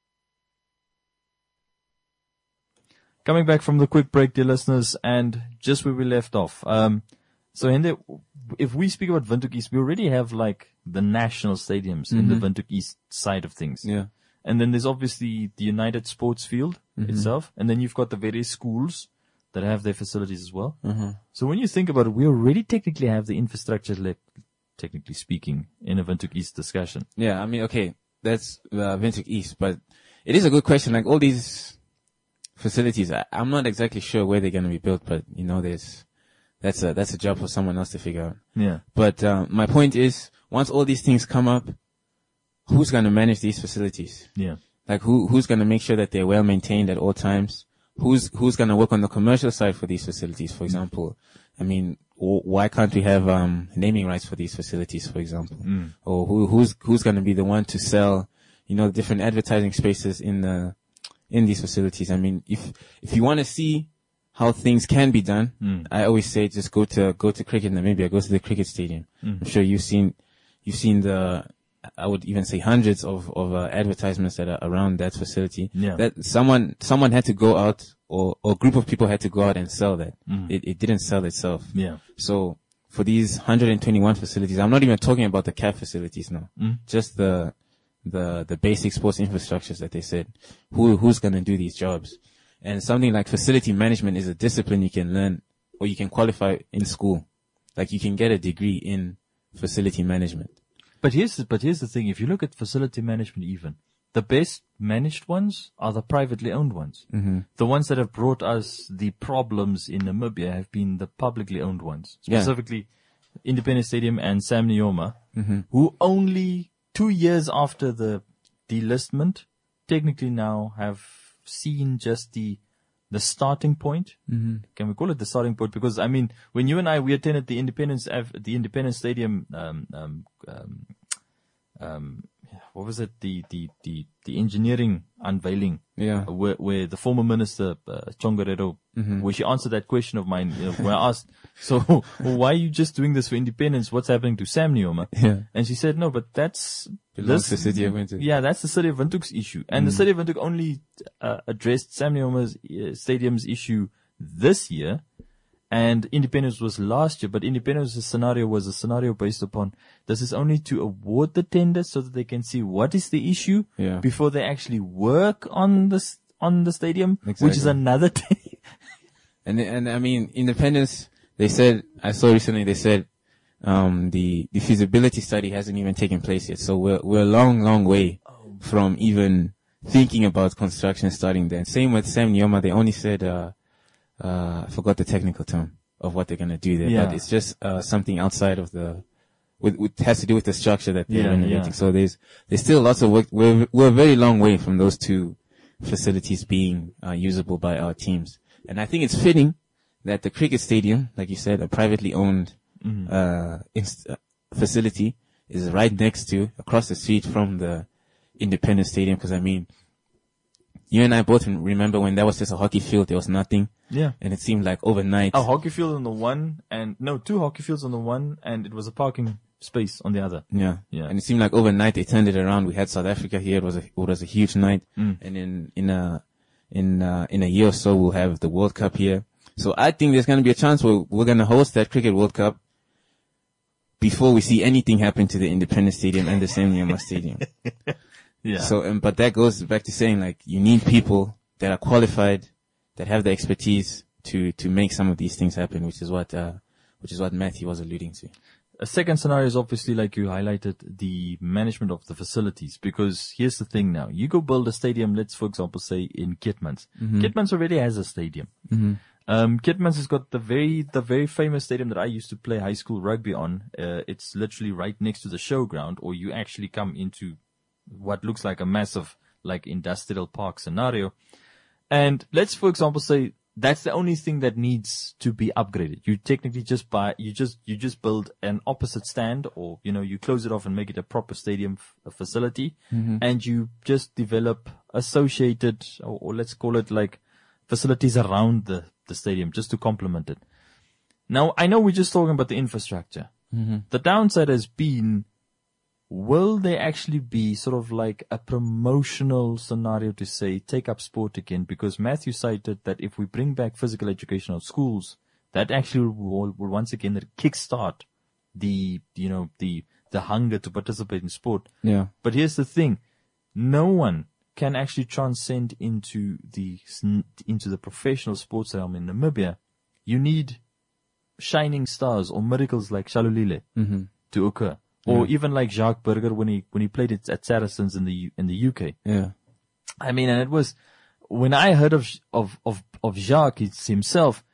Coming back from the quick break, dear listeners, and just where we left off. So Hende, if we speak about Windhoek East, we already have like the national stadiums in the Windhoek East side of things. Yeah. And then there's obviously the United Sports Field itself. And then you've got the various schools that have their facilities as well. So when you think about it, we already technically have the infrastructure, technically speaking, in a Windhoek East discussion. Yeah, I mean, okay, that's Windhoek East, but it is a good question. Like all these facilities, I'm not exactly sure where they're going to be built, but that's a job for someone else to figure out. Yeah. But my point is, once all these things come up, who's going to manage these facilities? Yeah. Like who's going to make sure that they're well maintained at all times? Who's going to work on the commercial side for these facilities, for example? I mean, why can't we have naming rights for these facilities, for example? Or who's going to be the one to sell, different advertising spaces in these facilities? I mean, if you want to see how things can be done, I always say just go to cricket in Namibia, go to the cricket stadium. I'm sure you've seen I would even say hundreds of advertisements that are around that facility. Yeah. That someone had to go out or a group of people had to go out and sell that. Mm. It didn't sell itself. Yeah. So for these 121 facilities, I'm not even talking about the CAF facilities now. Mm. Just the basic sports infrastructures that they said. Who's going to do these jobs? And something like facility management is a discipline you can learn or you can qualify in school. Like you can get a degree in facility management. But here's the thing. If you look at facility management, even the best managed ones are the privately owned ones. Mm-hmm. The ones that have brought us the problems in Namibia have been the publicly owned ones, specifically Independence Stadium and Sam Nujoma, Mm-hmm. who only 2 years after the delistment technically now have seen just the starting point. Mm-hmm. Can we call it the starting point? Because I mean, when you and we attended the Independence Stadium, what was it? The engineering unveiling. Yeah. Where the former minister, Chongarero, Mm-hmm. where she answered that question of mine, where I asked, so why are you just doing this for independence? What's happening to Sam Nujoma? Yeah. And she said, no, but that's Belongs to the city of Windhoek. Yeah, that's the city of Windhoek's issue. And the city of Windhoek only addressed Sam Nujoma's stadium's issue this year. And Independence was last year, but Independence's scenario was a scenario based upon this is only to award the tender so that they can see what is the issue before they actually work on the stadium, which is another thing. And I mean, Independence, they said, I saw recently, they said, the feasibility study hasn't even taken place yet. So we're a long way from even thinking about construction starting then. Same with Sam Nujoma, they only said, I forgot the technical term of what they're going to do there, but it's just, something outside of it has to do with the structure that they're renovating. Yeah. So there's still lots of work. We're a very long way from those two facilities being, usable by our teams. And I think it's fitting that the cricket stadium, like you said, a privately owned, facility is right next to, across the street from the Independence Stadium. Cause I mean, you and I both remember when that was just a hockey field, there was nothing. Yeah. And it seemed like overnight. A hockey field on the one two hockey fields on the one, and it was a parking space on the other. Yeah. Yeah. And it seemed like overnight they turned it around. We had South Africa here. It was a huge night. And in a year or so, we'll have the World Cup here. So I think there's going to be a chance where we're going to host that Cricket World Cup before we see anything happen to the Independence Stadium and the Sam Nujoma Stadium. Yeah. So, but that goes back to saying, like, you need people that are qualified, that have the expertise to make some of these things happen, which is what Matthew was alluding to. A second scenario is obviously, like you highlighted, the management of the facilities. Because here's the thing now. You go build a stadium, let's, for example, say in Kitmans. Mm-hmm. Kitmans already has a stadium. Mm-hmm. Kitmans has got the very famous stadium that I used to play high school rugby on. It's literally right next to the showground, or you actually come into what looks like a massive, like, industrial park scenario. And let's, for example, say that's the only thing that needs to be upgraded. You technically you just build an opposite stand, or, you close it off and make it a proper stadium facility. Mm-hmm. And you just develop associated, or let's call it like facilities around the stadium just to complement it. Now, I know we're just talking about the infrastructure. Mm-hmm. The downside has been, will there actually be sort of like a promotional scenario to say, take up sport again? Because Matthew cited that if we bring back physical educational schools, that actually will once again kickstart the hunger to participate in sport. Yeah. But here's the thing. No one can actually transcend into the professional sports realm in Namibia. You need shining stars or miracles like Shalulile to occur. Or even like Jacques Burger when he played it at Saracens in the UK. Yeah. I mean, and it was, when I heard of Jacques himself,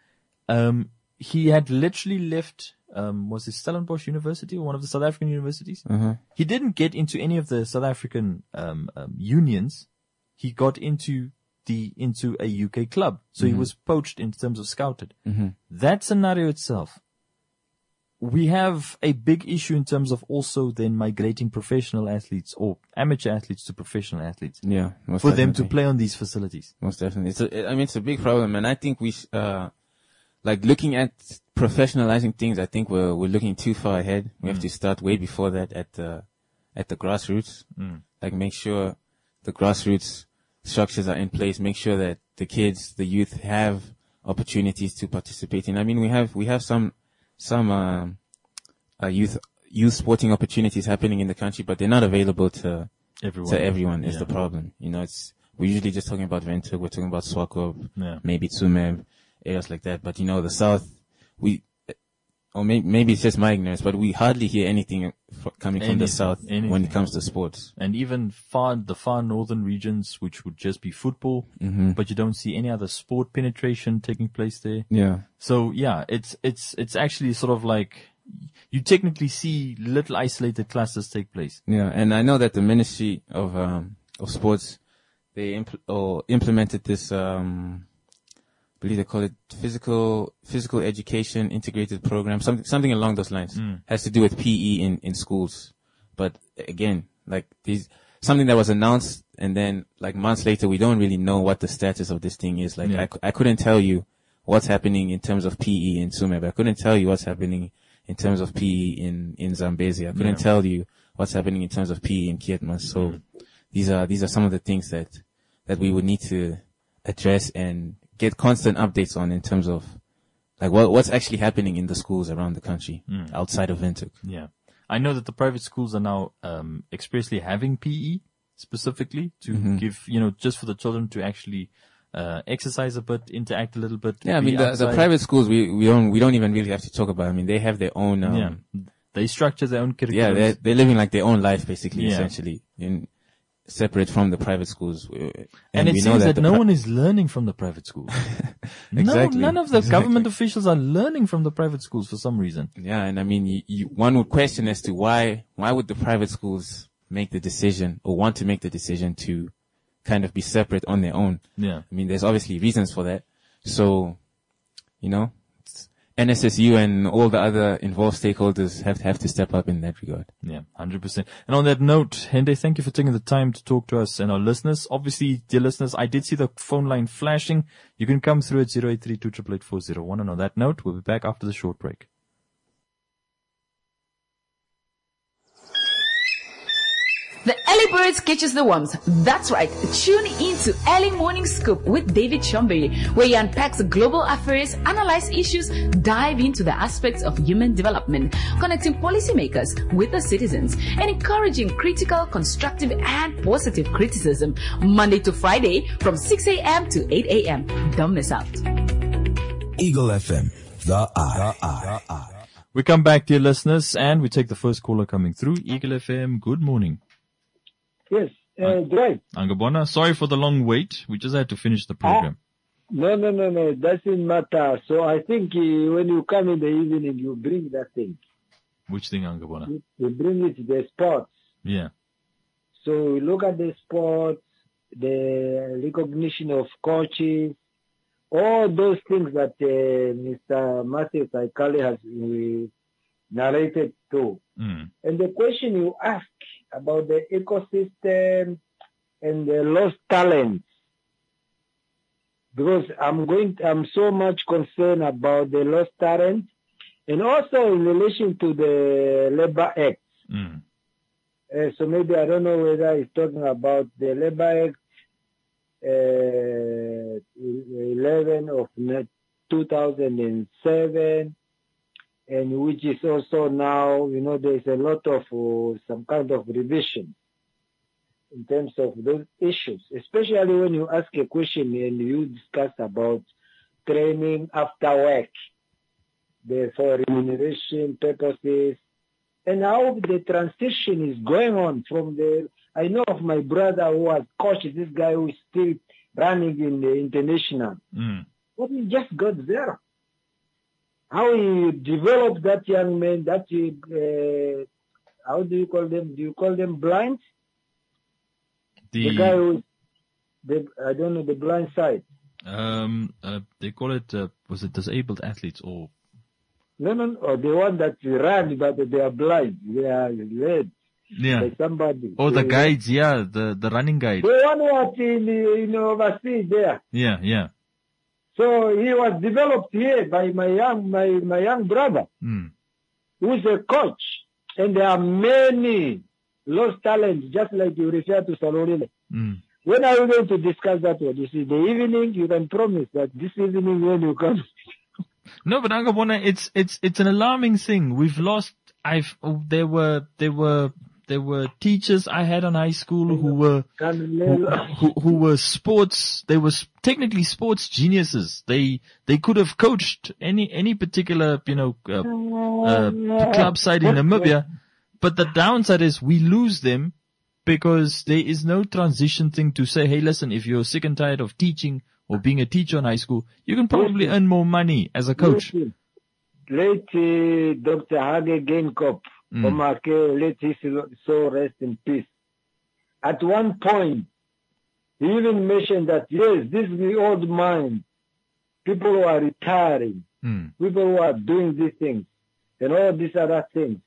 he had literally left, was it Stellenbosch University, or one of the South African universities? Uh-huh. He didn't get into any of the South African, unions. He got into a UK club. So he was poached in terms of scouted. Mm-hmm. That scenario itself, we have a big issue in terms of also then migrating professional athletes or amateur athletes to professional athletes. Yeah. For them to play on these facilities. Most definitely. It's a big problem. And I think like looking at professionalizing things, I think we're looking too far ahead. We have to start way before that at the grassroots. Like make sure the grassroots structures are in place, make sure that the kids, the youth have opportunities to participate in. I mean, we have some youth sporting opportunities happening in the country, but they're not available to everyone is the problem. You know, we're usually just talking about Windhoek, we're talking about Swakop, maybe Tsumeb, areas like that. But, you know, the South, maybe it's just my ignorance, but we hardly hear anything coming from the South when it comes to sports. And even the far northern regions, which would just be football, but you don't see any other sport penetration taking place there. Yeah. So yeah, it's actually sort of like, you technically see little isolated clusters take place. Yeah, and I know that the Ministry of Sports, they implemented this, I believe they call it physical education integrated program, something along those lines. Has to do with PE in schools. But again, like something that was announced, and then like months later, we don't really know what the status of this thing is. Like I couldn't tell you what's happening in terms of PE in Tsumeb. I couldn't tell you what's happening in terms of PE in Zambezi. I couldn't tell you what's happening in terms of PE in Keetmas. So these are some of the things that we would need to address and get constant updates on in terms of like what's actually happening in the schools around the country outside of Windhoek. Yeah. I know that the private schools are now expressly having PE specifically to give, you know, just for the children to actually exercise a bit, interact a little bit. Yeah, I mean the private schools we don't even really have to talk about. I mean they have their own they structure their own curriculum. Yeah, they're living like their own life basically, essentially, separate from the private schools. And it seems that no one is learning from the private schools. Exactly. None of the government officials are learning from the private schools for some reason. Yeah, and I mean one would question as to why would the private schools make the decision or want to make the decision to kind of be separate on their own. Yeah. I mean, there's obviously reasons for that. So, you know, NSSU and all the other involved stakeholders have to step up in that regard. Yeah, 100%. And on that note, Hende, thank you for taking the time to talk to us and our listeners. Obviously, dear listeners, I did see the phone line flashing. You can come through at 0832888401. And on that note, we'll be back after the short break. The early birds catches the worms. That's right. Tune into Early Morning Scoop with David Chombe, where he unpacks global affairs, analyze issues, dive into the aspects of human development, connecting policymakers with the citizens, and encouraging critical, constructive, and positive criticism. Monday to Friday from 6 a.m. to 8 a.m. Don't miss out. Eagle FM, the eye. We come back, dear listeners, and we take the first caller coming through. Eagle FM, good morning. Yes, great. Angabona, sorry for the long wait. We just had to finish the program. No. Doesn't matter. So I think when you come in the evening, you bring that thing. Which thing, Angabona? You bring it to the sports. Yeah. So we look at the sports, the recognition of coaches, all those things that Mr. Matthew Saikali has narrated to. And the question you ask about the ecosystem and the lost talents, because I'm so much concerned about the lost talent, and also in relation to the Labor Act. So maybe I don't know whether he's talking about the Labor Act 11 of 2007, and which is also now, there's a lot of some kind of revision in terms of those issues, especially when you ask a question and you discuss about training after work, for remuneration purposes, and how the transition is going on from I know of my brother who was coach, this guy who is still running in the international. But he just got there. How he developed that young man, how do you call them? Do you call them blind? The guy who, I don't know, the blind side. They call it, was it disabled athletes or? No, the one that run, but they are blind. They are led. Yeah. By somebody. Oh, the guides, the running guide. The one was in overseas there. Yeah. So he was developed here by my young brother, who's a coach. And there are many lost talents, just like you refer to Salorile. When are we going to discuss that one? You see, the evening, you can promise that this evening when you come. No, but Angabona, it's an alarming thing. We've lost, there were teachers I had on high school who were sports, they were technically sports geniuses. They could have coached any particular, club side in Namibia. But the downside is we lose them because there is no transition thing to say, hey, listen, if you're sick and tired of teaching or being a teacher in high school, you can probably earn more money as a coach. Late Dr. Hage Gainkop, Omake, let his soul rest in peace. At one point, he even mentioned that, yes, this is the old mind. People who are retiring, people who are doing these things, and all these other things.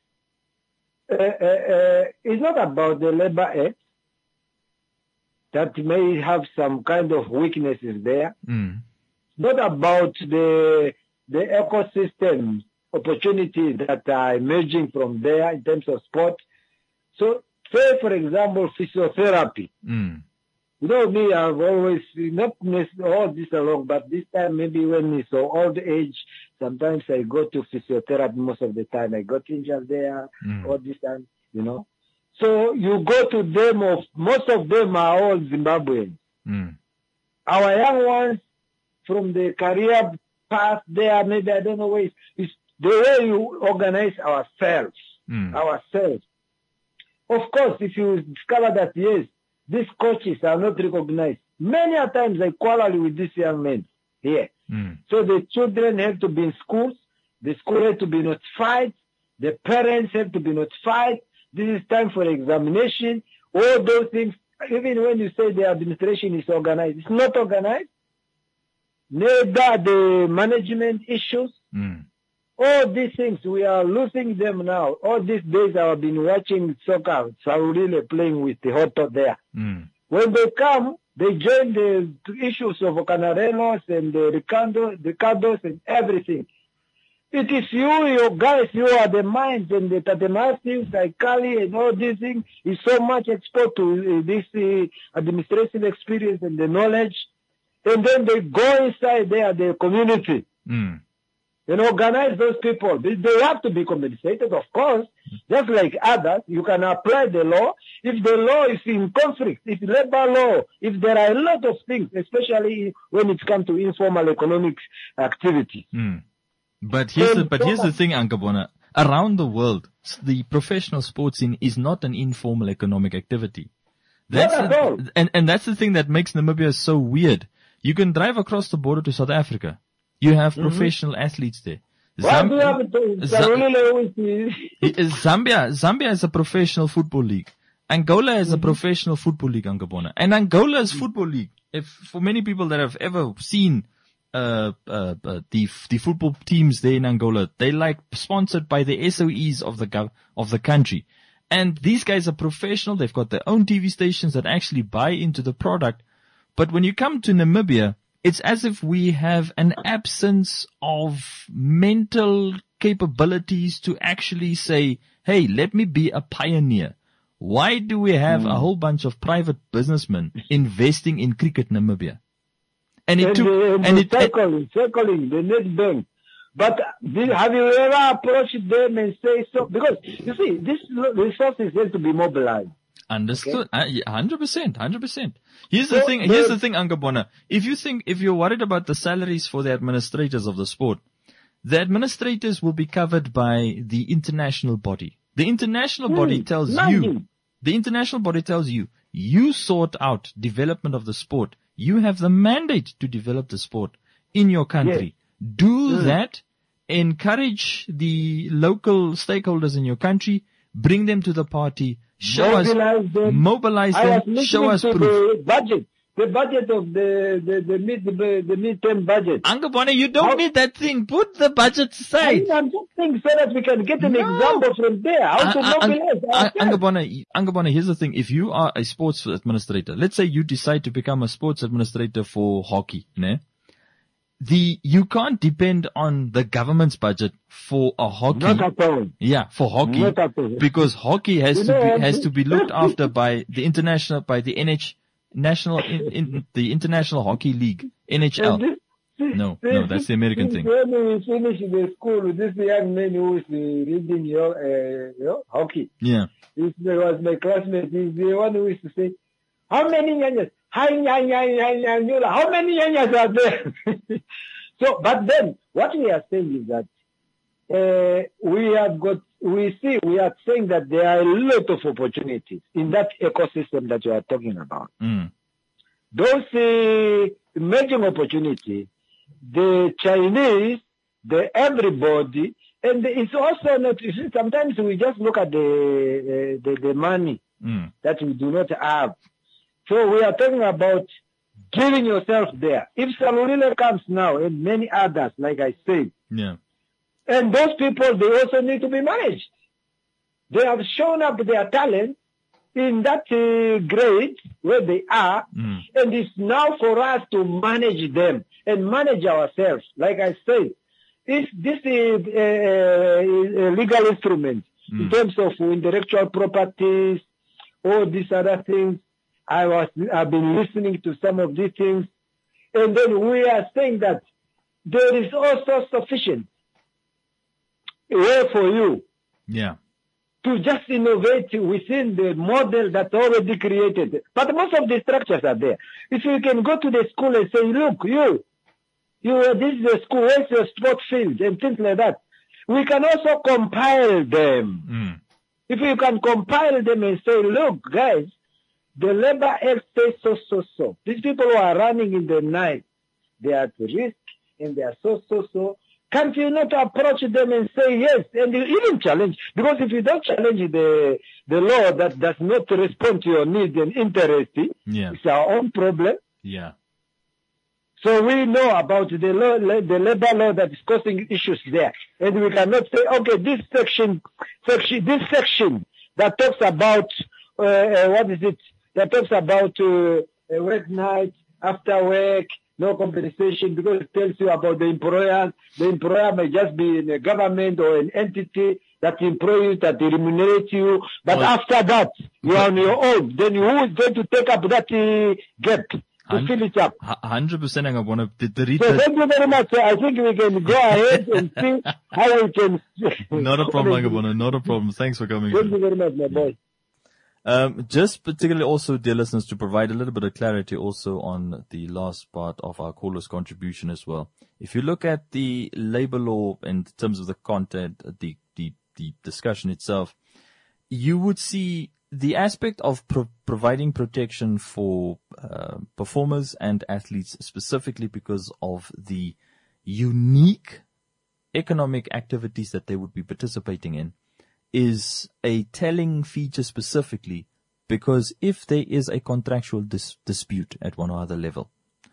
It's not about the Labor Act that may have some kind of weaknesses there. Not about the ecosystem opportunities that are emerging from there in terms of sport. So, say, for example, physiotherapy. You know me, I've always, not necessarily all this along, but this time maybe when it's so old age, sometimes I go to physiotherapy most of the time. I got injured there all this time, So you go to them, most of them are all Zimbabweans. Our young ones from the career path there, maybe I don't know where it's the way you organize ourselves. Of course, if you discover that, yes, these coaches are not recognized. Many a times I quarrel with these young men here. So the children have to be in schools. The school have to be notified. The parents have to be notified. This is time for examination. All those things, even when you say the administration is organized, it's not organized. Neither the management issues. All these things, we are losing them now. All these days I've been watching soccer, Saurile playing with the Hoto there. When they come, they join the issues of Canarenos and the Ricardos and everything. It is you guys, you are the minds, and the Tatemastis, like Kali and all these things is so much exposed to this administrative experience and the knowledge. And then they go inside there, the community. And organize those people. They have to be compensated, of course, just like others. You can apply the law. If the law is in conflict, if labor law, if there are a lot of things, especially when it comes to informal economic activity. But here's the thing, Ankabona. Around the world, the professional sports scene is not an informal economic activity. And that's the thing that makes Namibia so weird. You can drive across the border to South Africa. You have professional athletes there. Zambia is a professional football league. Angola is a professional football league, Angabona. And Angola's football league, for many people that have ever seen the football teams there in Angola, they like sponsored by the SOEs of the country. And these guys are professional. They've got their own TV stations that actually buy into the product. But when you come to Namibia, it's as if we have an absence of mental capabilities to actually say, hey, let me be a pioneer. Why do we have a whole bunch of private businessmen investing in cricket Namibia? Circling the net bank. But have you ever approached them and say so? Because, you see, these resources have to be mobilized. Understood. 100%. Here's the thing, Angabona. If you're worried about the salaries for the administrators of the sport, the administrators will be covered by the international body. The international body tells you, you sort out development of the sport. You have the mandate to develop the sport in your country. Yes. Do that. Encourage the local stakeholders in your country. Bring them to the party. Mobilize them. Show us proof. The budget of the midterm budget. Angabona, you don't need that thing. Put the budget aside. I'm just saying so that we can get an example from there. How to mobilize. Angabona, here's the thing. If you are a sports administrator, let's say you decide to become a sports administrator for hockey, ne? You can't depend on the government's budget for a hockey. Not at all. Yeah, for hockey. Not at all. Because hockey has to be looked after by the international, by the the International Hockey League, NHL. No, that's the American thing. When we finish the school, this young man who is reading your hockey. Yeah. He was my classmate. He's the one who used to say, how many nyanyas? How many nyanyas are there? So, but then, what we are saying is that we are saying that there are a lot of opportunities in that ecosystem that you are talking about. Those emerging opportunities, the Chinese, everybody, and it's also not, sometimes we just look at the money that we do not have. So we are talking about giving yourself there. If Salulile comes now and many others, like I said, and those people, they also need to be managed. They have shown up their talent in that grade where they are, and it's now for us to manage them and manage ourselves. Like I said, if this is a legal instrument in terms of intellectual properties, all these other things, I've been listening to some of these things, and then we are saying that there is also sufficient way for you to just innovate within the model that's already created. But most of the structures are there. If you can go to the school and say, look, you, this is the school, where's your sport field, and things like that. We can also compile them. If you can compile them and say, look, guys, the labor act says so. These people who are running in the night, they are at risk and they are so. Can't you not approach them and say yes? And you even challenge, because if you don't challenge the law that does not respond to your needs and interests, it's our own problem. So we know about the labor law that is causing issues there. And we cannot say, okay, this section that talks about, that talks about work night, after work, no compensation, because it tells you about the employer. The employer may just be in a government or an entity that employs you, that remunerates you. But after that, you are on your own. Then who is going to take up that gap to fill it up? 100%. I want to read. So thank you very much. I think we can go ahead and see how we can. Not a problem, Agabona. Not a problem. Thanks for coming. Thank you very much, my boy. Just particularly also, dear listeners, to provide a little bit of clarity also on the last part of our caller's contribution as well. If you look at the labor law in terms of the content, the discussion itself, you would see the aspect of providing protection for performers and athletes, specifically because of the unique economic activities that they would be participating in, is a telling feature specifically, because if there is a contractual dispute at one or other level,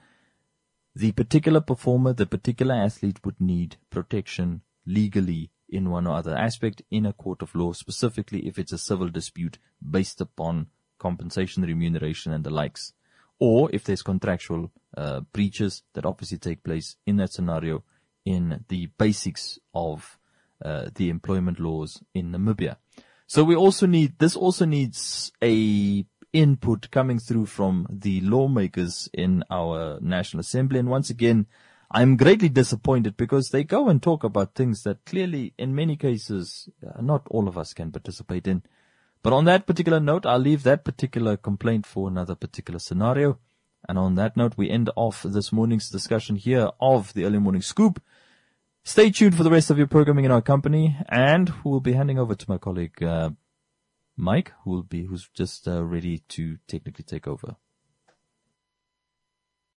the particular performer, the particular athlete would need protection legally in one or other aspect in a court of law, specifically if it's a civil dispute based upon compensation, remuneration, and the likes. Or if there's contractual breaches that obviously take place in that scenario in the basics of the employment laws in Namibia. So this also needs a input coming through from the lawmakers in our National Assembly. And once again, I'm greatly disappointed because they go and talk about things that clearly, in many cases, not all of us can participate in. But on that particular note, I'll leave that particular complaint for another particular scenario. And on that note, we end off this morning's discussion here of the Early Morning Scoop. Stay tuned for the rest of your programming in our company, and we'll be handing over to my colleague, Mike, who's just ready to technically take over.